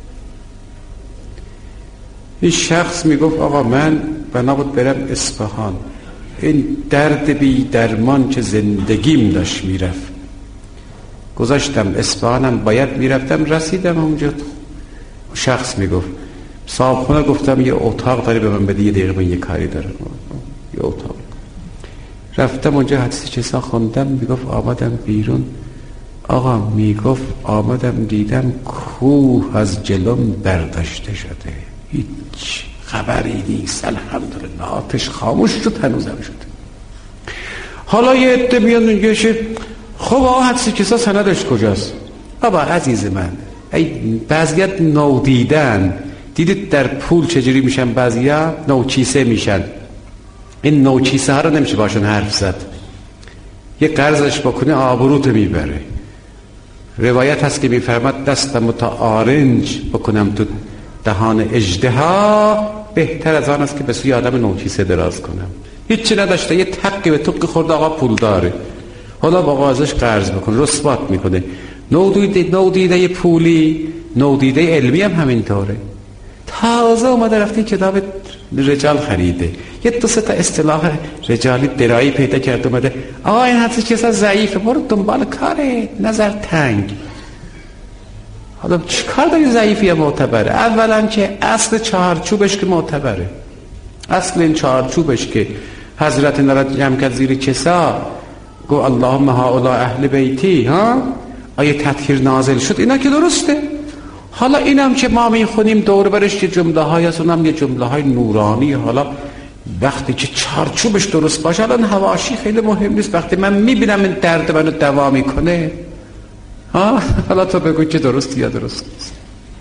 S1: این شخص میگفت آقا من بنا بود برم اصفهان، این درد بی درمان که زندگیم داشت میرفت، گذاشتم اصفهانم باید میرفتم، رسیدم اونجا. شخص میگفت صاحب خونه گفتم یه اتاق داری به من بده، یه دقیقه من یه کاری دارم. یه اتاق رفتم اونجا حدیث چسا خوندم. میگفت آمدم بیرون، آقا میگفت آمدم دیدم کوه از جلوم برداشته شده، هیچ خبری نیست. الحمدلله آتش خاموش شد، هنوزم شده. حالا یه عده میان میگه خب آقا حدیث چسا سندش کجاست؟ بابا عزیز من، ای بعضیت نودیدن، دیدید در پول چجوری میشن؟ بعضیا نوچیسه میشن. این نوچیسه ها رو نمیشه باشون حرف زد. یه قرضش بکنه آبروت میبره. روایت هست که میفرماد دستم تا آرنج بکنم تو دهان اژدها بهتر از آن است که به سوی آدم نوچیسه دراز کنم. هیچی نداشته، یه تقی به توقی خورده، آقا پول داره، حالا با آقا ازش قرض بکن، رسوات میکنه. نودیده نودیده پولی، نودیده علمی هم همینطوره. تازه اومده رفته کتاب رجال خریده، یه دو سه تا اصطلاح رجالی درایی پیدا کرده، اومده آقا این حدیث چسا ضعیفه، برو دنبال کاره، نظر تنگ. حالا چیکار داری ضعیفی یا معتبره؟ اولا که اصل چهارچوبش که معتبره، اصل این چهارچوبش که حضرت نرد جمع کرد زیر کسا، گو اللهم هؤلاء اهل بیتی، ها آیه تطهیر نازل شد، اینا که درسته. حالا اینم که ما میخونیم دور برش یه جمله های هست، اونم یه جمله های نورانی. حالا وقتی که چارچوبش درست باشه، الان حواشی خیلی مهم نیست. وقتی من میبینم این درد منو دوا میکنه، ها حالا تو بگو که درست یا درست نیست.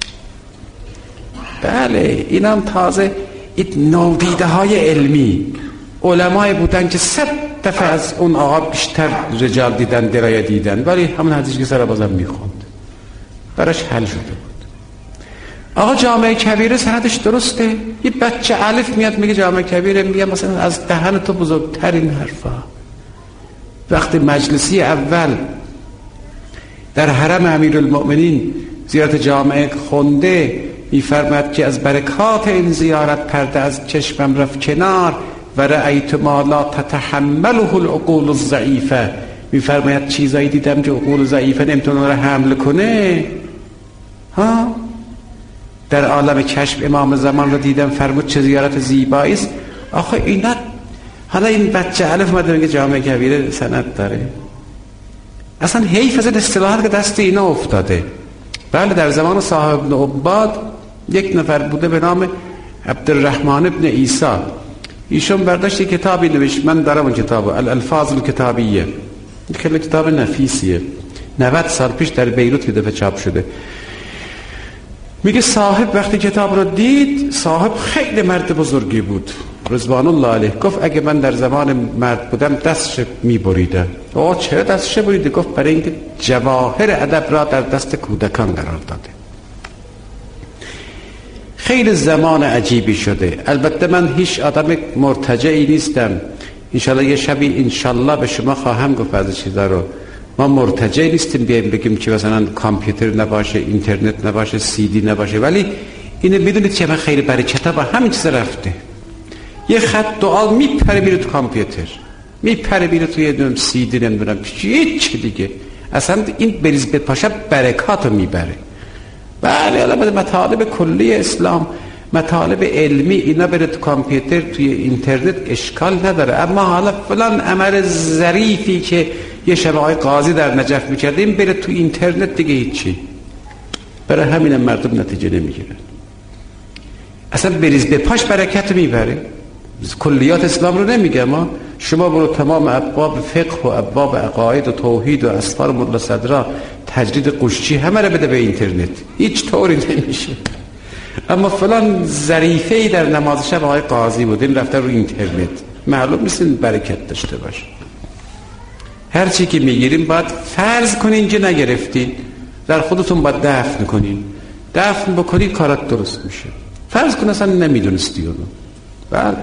S1: بله اینم تازه این نودیده های علمی. علمای بودن که صد دفعه از اون آقا بیشتر رجال دیدن، درایه دیدن، ولی همون حدیثی که سر بازم میخوند براش حل شده بود. آقا جامع کبیره سندش درسته؟ یه بچه الف میاد میگه جامع کبیره، میگه مثلا از دهن تو بزرگترین حرفا. وقتی مجلسی اول در حرم امیرالمؤمنین زیارت جامع خونده، میفرماد که از برکات این زیارت پرده از چشمم رفت کنار و رأیت ما لا تتحمله العقول الضعیفه. میفرماید چیزایی دیدم که عقول ضعیفه نمیتونه رو حمل کنه. ها در عالم کشف امام زمان رو دیدم، فرمود چه زیارت زیبایی است. آخه اینا حالا این بچه الف اومده میگه جامع کبیره سند داره. اصلا حیف از این اصطلاحات که دست اینا افتاده. بله در زمان صاحب ابن عباد یک نفر بوده به نام عبدالرحمن ابن عیسی، ایشون برداشت کتابی نوشت، من دارم اون کتابو، الالفاظ الکتابیه، خیلی کتاب نفیسیه، نود سال پیش در بیروت یه دفعه چاپ شده. میگه صاحب وقتی کتاب رو دید، صاحب خیلی مرد بزرگی بود رضوان الله علیه، گفت اگه من در زمان مرد بودم دستش میبریدم. آه چرا دستش بریده؟ گفت برای اینکه جواهر ادب را در دست کودکان قرار داده. خیلی زمان عجیبی شده. البته من هیچ آدم مرتجعی نیستم، انشالله یه شبی انشالله به شما خواهم گفت از چیزا رو. ما مرتجع نیستیم بیایم بگیم که مثلا کامپیوتر نباشه، اینترنت نباشه، سی دی نباشه، ولی اینو بدونید که من خیلی برکت با همین چیز رفته. یه خط دعا میپره میره تو کامپیوتر، میپره میره توی نم سی دی، نمیدونم هیچ دیگه. اصلا این بریز به پاشا برکاتو میبره. بله ولی البته مطالب کلی اسلام، مطالب علمی اینا بره تو کامپیوتر توی اینترنت اشکال نداره. اما حالا فلان عمل ظریفی که یه شب آقای قاضی در نجف میکردیم بره تو اینترنت دیگه هیچی. برای همین مردم نتیجه نمیگیرن. اصلا بریز به پاش برکت میبره. کلیات اسلام رو نمیگم، ما شما برو تمام ابواب فقه و ابواب عقاید و توحید و اسفار ملا صدرا، تجرید قشچی، همه رو بده به اینترنت، هیچ طوری نمیشه. اما فلان ظریفه‌ای در نماز شب آقای قاضی بود، این رفته رو اینترنت، معلوم نیست برکت داشته باشه. هر چی که میگیریم باید فرض کنین که نگرفتین، در خودتون باید دفن کنین. دفن بکنید کارات درست میشه. فرض کن اصلا نمیدونستی اونو. بله.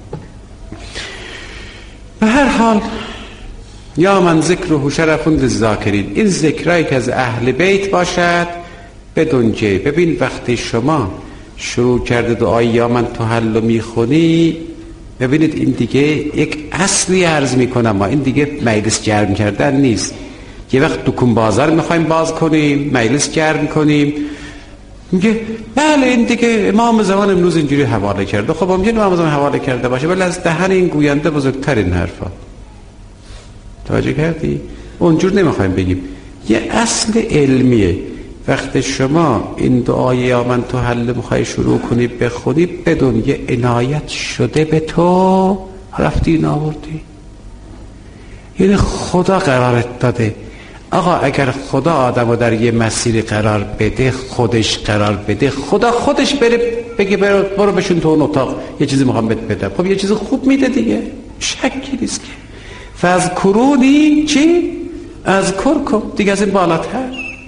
S1: به هر حال یا من ذکره شرف للذاکرین، این ذکرایی که از اهل بیت باشد بدون که ببین وقتی شما شروع کرده دعای یا من تحل میخونی، ببینید این دیگه یک اصلی عرض میکنم، ما این دیگه مجلس گرم کردن نیست. یه وقت دکون بازار میخوایم باز کنیم، مجلس گرم کنیم، میگه بله این دیگه امام زمان امروز اینجوری حواله کرده. خب ممکنه امام زمان حواله کرده باشه، ولی از دهن این گوینده بزرگترین حرفا. توجه کردی؟ اونجور نمیخوایم بگیم. یه اصل علمیه. وقتی شما این دعای یا من تو حل میخوای شروع کنی بخونی، بدون یه عنایت شده به تو، رفتی این آوردی. یعنی خدا قرارت داده. آقا اگر خدا آدمو در یه مسیر قرار بده، خودش قرار بده، خدا خودش بره بگه برو, برو بشون تو اون اتاق یه چیزی میخوام بهت بدم، خب یه چیز خوب میده دیگه، شکی نیست که. فاذکرونی چی؟ اذکرکم، دیگه از این بالاتر.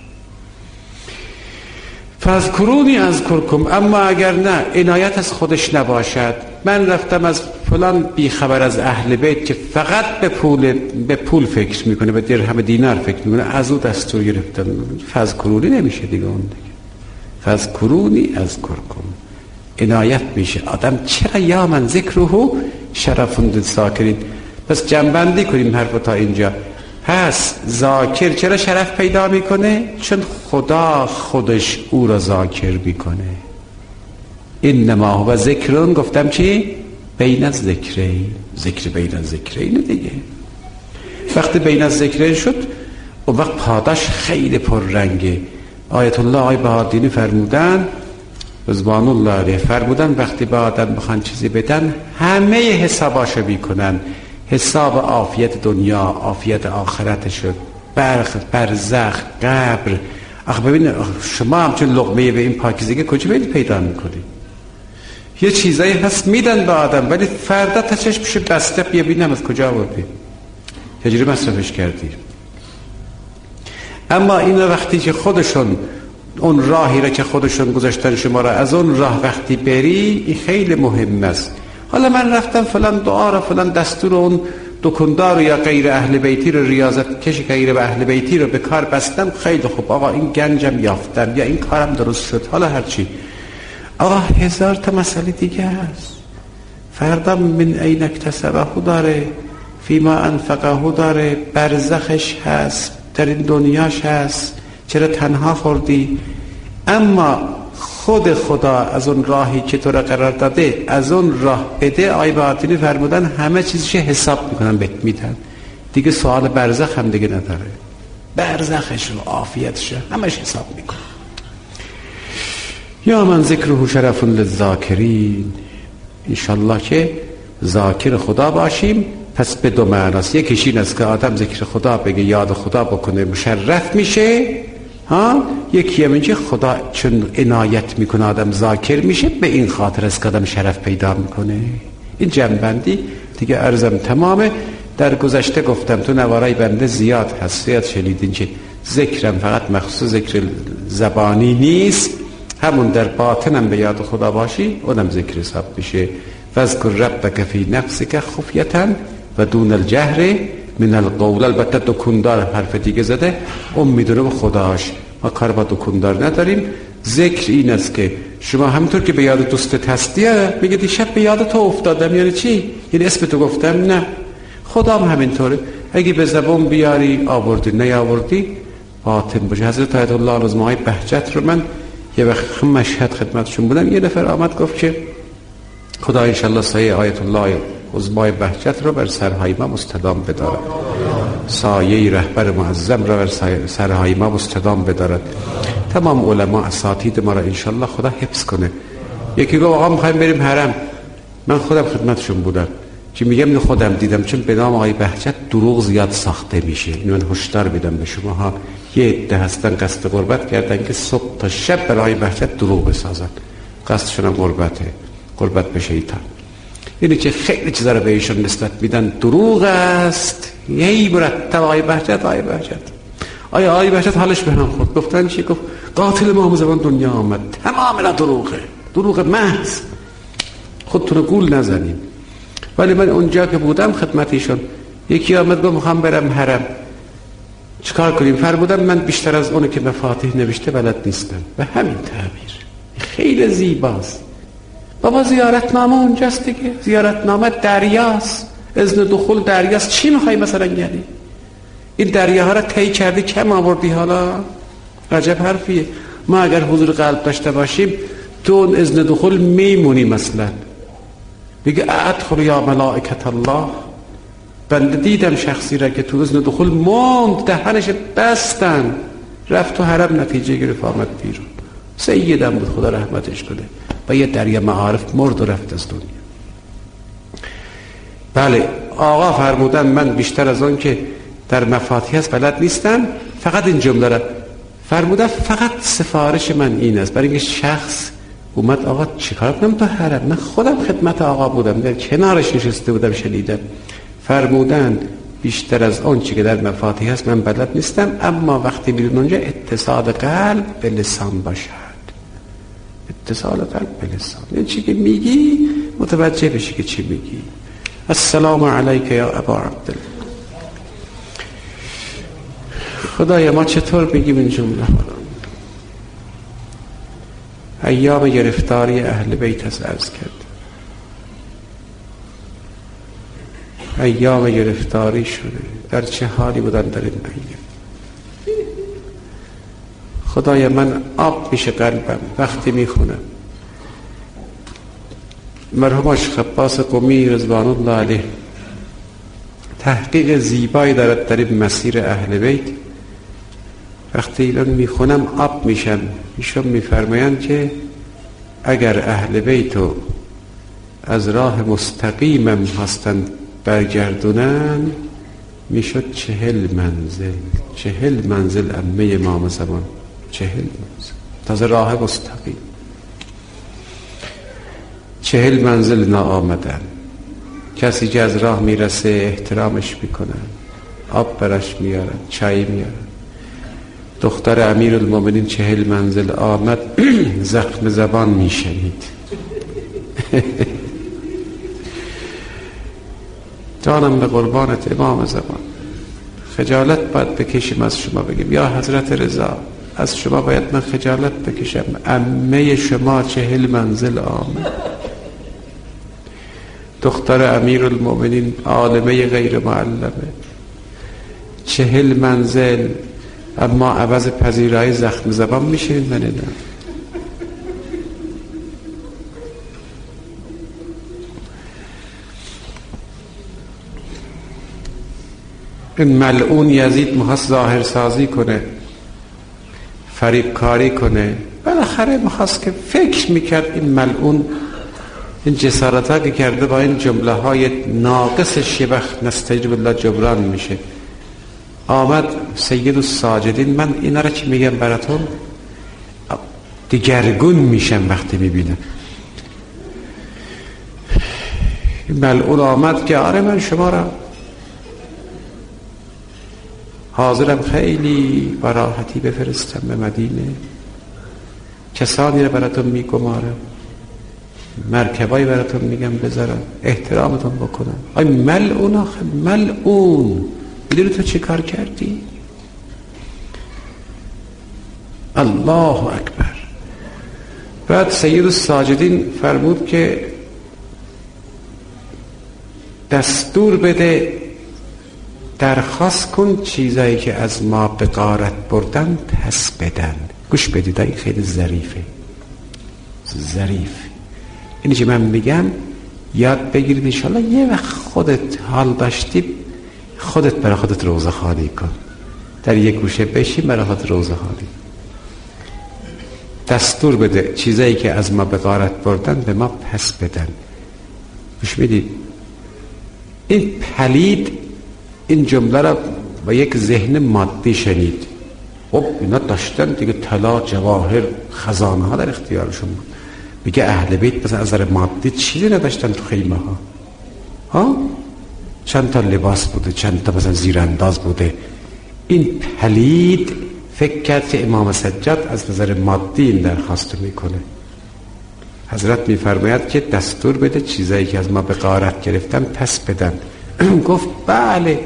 S1: فاذکرونی اذکرکم. اما اگر نه عنایت از خودش نباشد، من رفتم از فلان بیخبر از اهل بیت که فقط به پول به پول فکر میکنه، به درهم دینار فکر میکنه، از او دستور گرفتم. فاذکرونی نمیشه دیگه اون دیگه. فاذکرونی اذکرکم، عنایت میشه. آدم چرا یا من ذکره شرف للذاکرین. پس جنبندی کنیم حرف تا اینجا. پس ذاکر چرا شرف پیدا میکنه؟ چون خدا خودش او را ذاکر میکنه. انما هو ذکرون، گفتم چی؟ بین از ذکرین، ذکر بین از ذکرین دیگه. وقتی بین از ذکرین شد، اون وقت پاداش خیلی پررنگه. آیت الله آی بهادینی فرمودن، رضوان الله علیه فرمودن وقتی به آدم بخوان چیزی بدن، همه حساباشو بیکنن. حساب عافیت دنیا، عافیت آخرت شد، برخ، برزخ، قبر. آخه ببین شما همچون لقمه به این پاکیزگی کجا باید پیدا میکنی؟ یه چیزایی هست میدن به آدم، ولی فردا تا چشمش بسته ببینم از کجا آوردی، چجوری مصرفش کردی. اما این وقتی که خودشون اون راهی را که خودشون گذاشتن شما را، از اون راه وقتی بری، این خیلی مهم است. حالا من رفتم فلان دعا را، فلان دستور اون دکاندار یا غیر اهل بیتی رو، ریاضت کش غیر به اهل بیتی رو به کار بستم، خیلی خوب آقا این گنجم یافتم یا این کارم درست شد، حالا هرچی. آقا هزار تا مسئله دیگه هست. فردا من این اکتسبه داره، فیما انفقه داره، برزخش هست، در این دنیاش هست، چرا تنها خوردی؟ اما خود خدا از اون راهی که تو را قرار داده، از اون راه بده. آی باطنی فرمودن همه چیزش حساب میکنن بهت میدن دیگه. سوال برزخ هم دیگه نداره، برزخش و عافیتش همش حساب میکنن. یا من ذکره شرف للذاکرین، انشالله که ذاکر خدا باشیم. پس به دو معناست. یکیش این است که آدم ذکر خدا بگه، یاد خدا بکنه، مشرف میشه. ها یکی هم اینجا خدا چون عنایت میکنه آدم ذاکر میشه، به این خاطر است که آدم شرف پیدا میکنه. این جنبندی دیگه عرضم تمامه. در گذشته گفتم تو نوارای بنده زیاد هست، زیاد شنیدین که ذکرم فقط مخصوص ذکر زبانی نیست، همون در باطنم به یاد خدا باشی اونم ذکر حساب میشه. فذکر ربک فی نفسک خفیة و دون الجهر من القول. البته دکوندار حرف دیگه زده، اون میدونه به خداش، ما کار با دکوندار نداریم. ذکر این است که شما همونطور که به یاد دوستت هستی، میگه دیشب به یاد تو افتادم، یعنی چی؟ یعنی اسم تو گفتم؟ نه، خدام همینطوره. اگه به زبان بیاری آوردی، نیاوردی باطن باشه. حضرت آیت الله رضوان های بهجت رو من یه وقت مشهد خدمتشون بودم، یه نفر آمد گفت که خدا انشالله سایه آیت الله عظمای بهجت رو بر سرهای ما مستدام بدارد، سایه رهبر معظم رو بر سرهای ما مستدام بدارد، تمام علما اساتید ما رو انشالله خدا حفظ کنه. یکی گفت آقا میخوایم بریم حرم. من خودم خدمتشون بودم که میگم اینو خودم دیدم، چون به نام آقای بهجت دروغ زیاد ساخته میشه. اینو من هشدار میدم به شما ها، یه عده هستن قصد غربت کردن که صبح تا شب برای آقای بهجت دروغ بسازن، قصدشون هم غربته، غربت به شیطان. اینی که خیلی چیزا رو به ایشون نسبت میدن دروغ است. یهی مرتب آقای بهجت آقای بهجت آیا آقای بهجت حالش به هم خورد. گفتن چی؟ گفت قاتل امام زمان دنیا آمد. تماما دروغه، دروغ محض، خودتون رو گول نزنین. ولی من اونجا که بودم خدمتیشون، یکی آمد گفت میخوام برم حرم، چیکار کنیم؟ فرمودم من بیشتر از اون که مفاتیح نوشته بلد نیستم. به همین تعبیر خیلی زیباست. بابا زیارتنامه اونجاست دیگه، زیارتنامه دریاست، اذن دخول دریاست. چی میخوای مثلا یعنی؟ این دریاها را طی کردی کم آوردی؟ حالا عجب حرفیه. ما اگر حضور قلب داشته باشیم تو اون اذن دخول میمونی. مثلا میگه ادخل یا ملائکت الله. بنده دیدم شخصی را که تو اذن دخول موند، دهنش بستن، رفت تو حرم، نتیجه گرفت آمد بیرون. سیدم بود خدا رحمتش کنه، با یه دریا معارف مرد و رفت از دنیا. بله آقا فرمودن من بیشتر از اون که در مفاتیح هست بلد نیستم. فقط این جمله را فرمودن، فقط سفارش من این است برای اینکه شخص اومد آقا چیکار کنم تو حرم؟ من خودم خدمت آقا بودم، در کنارش نشسته بودم شنیدم. فرمودن بیشتر از اون چی که در مفاتیح هست من بلد نیستم، اما وقتی میرون اونجا اتصال قلب به لسان باشد. اتصال قلب به لسان، این چی که میگی متوجه بشی که چی میگی. السلام علیک یا ابا عبدالله. خدایا ما چطور بگیم این جمله ها؟ ایام گرفتاری اهل بیت از عرض کرد، ایام گرفتاری شده، در چه حالی بودن در این ایام. خدایا من آب میشه قلبم وقتی میخونم مرحوم آشق عباس قمی رضوان الله علیه تحقیق زیبایی دارد در این مسیر اهل بیت. وقتی اینا میخونم آب میشم. ایشون میفرمایند که اگر اهل بیتو از راه مستقیمم هستند برگردونن میشد چهل منزل. چهل منزل امه امام زمان، چهل منزل تازه راه مستقیم. چهل منزل ناآمدن. کسی که از راه میرسه احترامش میکنن، آب برش میارن، چای میارن. دختر امیر المومنین چهل منزل آمد زخم زبان میشنید. جانم به قربانت امام زمان. خجالت باید بکشیم از شما، بگیم یا حضرت رضا از شما باید من خجالت بکشم، عمه شما چهل منزل آمد. دختر امیر المومنین عالمه غیر معلمه، چهل منزل، اما عوض پذیرای زخم زبان میشین. من نه. این ملعون یزید میخواست ظاهر سازی کنه، فریب کاری کنه، بالاخره میخواست که فکر میکرد این ملعون این جسارت ها که کرده با این جمله های ناقصش یه وقت نستجیب الله جبران میشه. آمد سید الساجدین. من اینا را چی میگم براتون؟ دیگرگون میشم وقتی میبینم. ملعون آمد که آره من شما را حاضرم خیلی با راحتی بفرستم به مدینه، کسانی را براتون میگمارم، مرکبایی براتون میگم بذارم، احترامتون بکنم. آی ملعون، آخه ملعون، میدونی تو چه کار کردی؟ الله اکبر. بعد سید الساجدین فرمود که دستور بده درخواست کن چیزایی که از ما به غارت بردن پس بدن. گوش بدید، این خیلی ظریفه، ظریف. اینی که من میگم یاد بگیرید انشالله. یه وقت خودت حال داشتی خودت برای خودت روزه خوانی کن، در یک گوشه بشین برای خودت روزه خوانی. دستور بده چیزایی که از ما به غارت بردن به ما پس بدن. گوش میدید؟ این پلید این جمله را با یک ذهن مادی شنید. خب اینا داشتن دیگه طلا، جواهر، خزانه ها در اختیارشون بود. میگه اهل بیت مثلا از نظر مادی چیزی نداشتن تو خیمه ها. ها؟ چند تا لباس بوده، چند تا مثلا زیرانداز بوده. این پلید فکر کرد که امام سجاد از نظر مادی این درخواست میکنه. حضرت میفرماید که دستور بده چیزایی که از ما به غارت گرفتن پس بدن. گفت بله،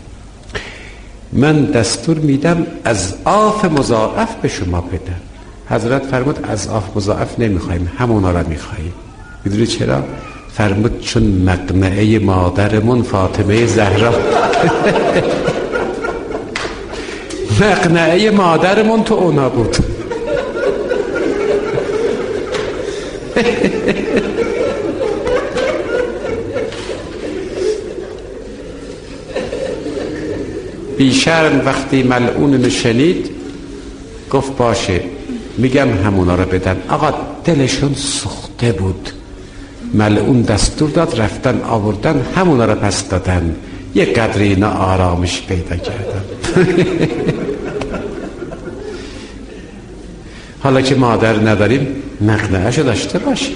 S1: من دستور میدم از آف مضاعف به شما بدن. حضرت فرمود از آف مضاعف نمیخوایم، همونا را میخوایم. میدونی چرا؟ فرمود چون مقنعه مادرمون فاطمه زهرا مقنعه مادرمون تو اونا بود. بیشرم وقتی ملعون شنید گفت باشه میگم همونا رو بدن. آقا دلشون سوخته بود، ملعون دستور داد رفتن آوردن همونا رو پس دادن. یک قدری اینا آرامش پیدا کردن. حالا که مادر نداریم مقنعه‌شو داشته باشیم.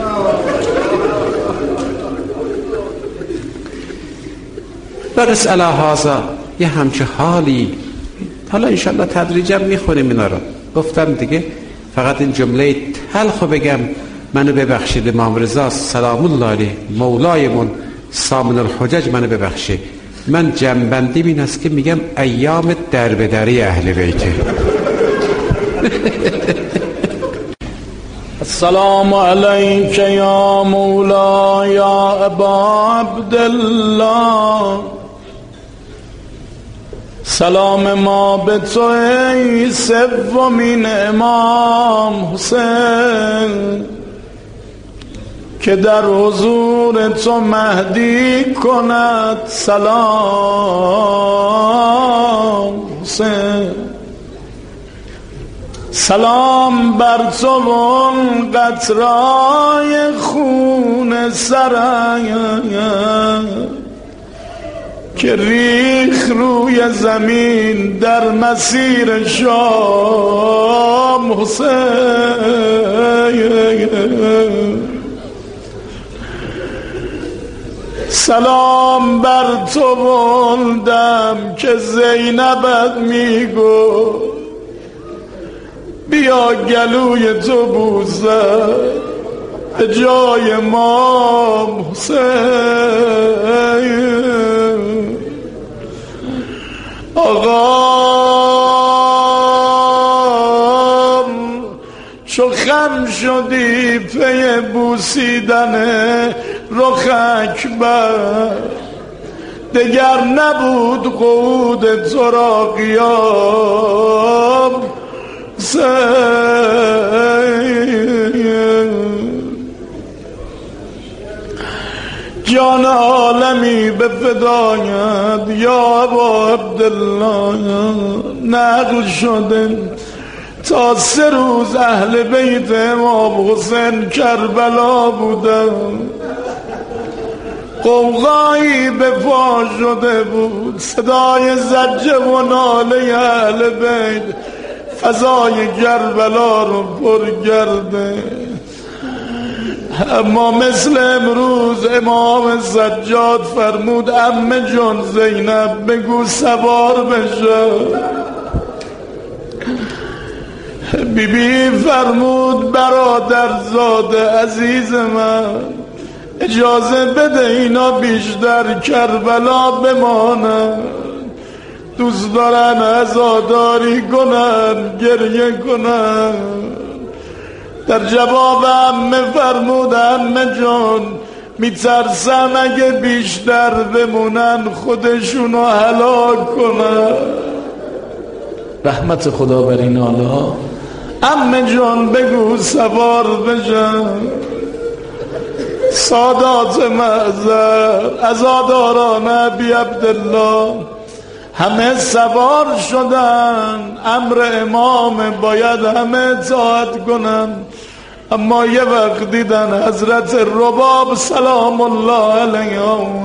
S1: برس علی هذا یه همچه حالی. حالا انشالله تدریجا میخونیم اینا رو. گفتم دیگه فقط این جمله تلخو بگم، منو ببخشید امام رضا سلام الله علیه مولایمون سامن الحجج منو ببخشید. من جنبندی این است که میگم ایام دربدری اهل بیته.
S2: السلام علیک یا مولا یا ابا عبدالله. سلام ما به تو ای سومین امام حسین که در حضور تو مهدی کند سلام حسین. سلام بر تو اون قطرای خون سرای که ریخ روی زمین در مسیر شام حسین. سلام بر تو بندم که زینبت میگو بیا گلوی تو بوسه به جای ما حسین. آقا چو خم شدی پی بوسیدن رخ اکبر دگر نبود قعود تو را قیام جان عالمی به فدایت یا ابا عبدالله. نقل شده تا سه روز اهل بیت امام حسین کربلا بودن. قوقایی به پا شده بود، صدای زجه و ناله اهل بیت فضای کربلا رو پر کرده. اما مثل امروز امام سجاد فرمود عمه جان زینب بگو سوار بشه. بی بی فرمود برادرزاده عزیز من اجازه بده اینا بیشتر کربلا بمانن، دوست دارن عزاداری کنن گریه کنن. در جواب عمه فرمود عمه جان میترسم اگه بیشتر بمونن خودشونو هلاک کنن. رحمت خدا بر این آلا عمه جان بگو سوار بشن سادات معذر عزاداران ابی عبدالله همه سوار شدن امر امام باید همه اطاعت کنن اما یه وقت دیدن حضرت رباب سلام الله علیه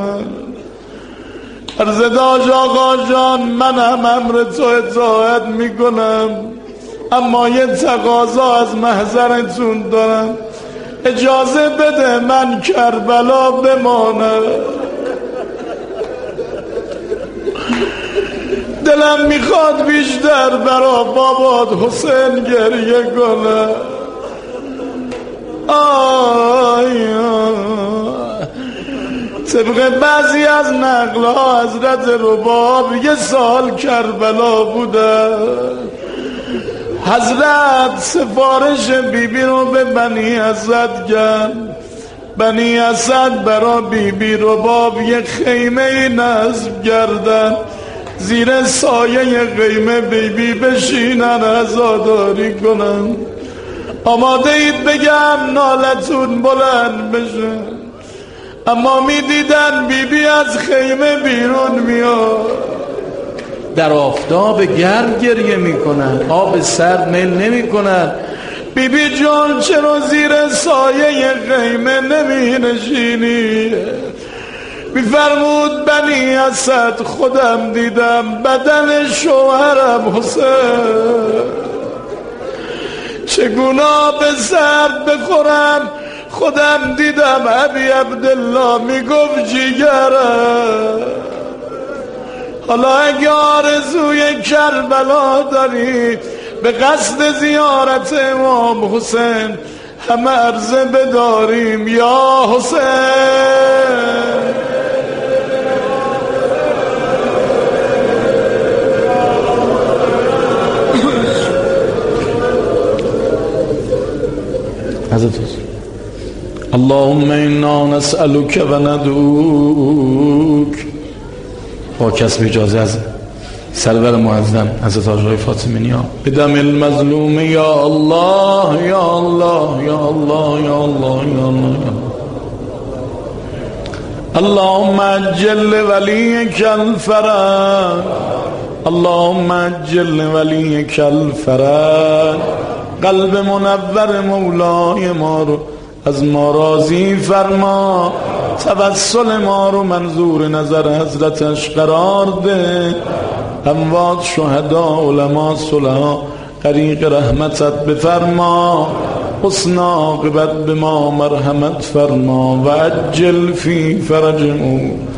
S2: عرض داشت آقا جان من هم امر تو اطاعت میکنم اما یه تقاضا از محضرتون دارم اجازه بده من کربلا بمانم دلم میخواد بیشتر برا بابات حسین گریه کنه آی طبق بعضی از نقل‌ها حضرت رباب یه سال کربلا بوده حضرت سفارش بی بی رو به بنی اسد کرد بنی اسد برا بی بی رباب یه خیمه نصب کردن زیر سایه خیمه بی بی بشینن عزاداری کنن آماده اید بگم نالتون بلند بشه اما می دیدن بی بی از خیمه بیرون میاد در آفتاب گرم گریه میکنن آب سرد میل نمیکنن بی بی جان چرا زیر سایه خیمه نمی نشینی میفرمود بنی اسد خودم دیدم بدن شوهرم حسین چگونه به سرد بخورم خودم دیدم ابی عبدالله میگفت جیگرم حالا اگه آرزوی کربلا داری به قصد زیارت امام حسین همه عرضه بداریم یا حسین حضرت اللهم انا نسألك و ندعوك با کسب اجازه از سرور معظم حضرت آقای فاطمی نیا بدم المظلوم یا الله یا الله یا الله یا الله یا الله اللهم عجل ولیک الفرج اللهم عجل ولیک الفرج قلب منور مولای ما رو از ما راضی فرما توسل ما رو منظور نظر حضرتش قرار ده اموات شهدا علما صلحا غریق رحمتت بفرما حسن عاقبت به ما مرحمت فرما و عجل فی فرجهم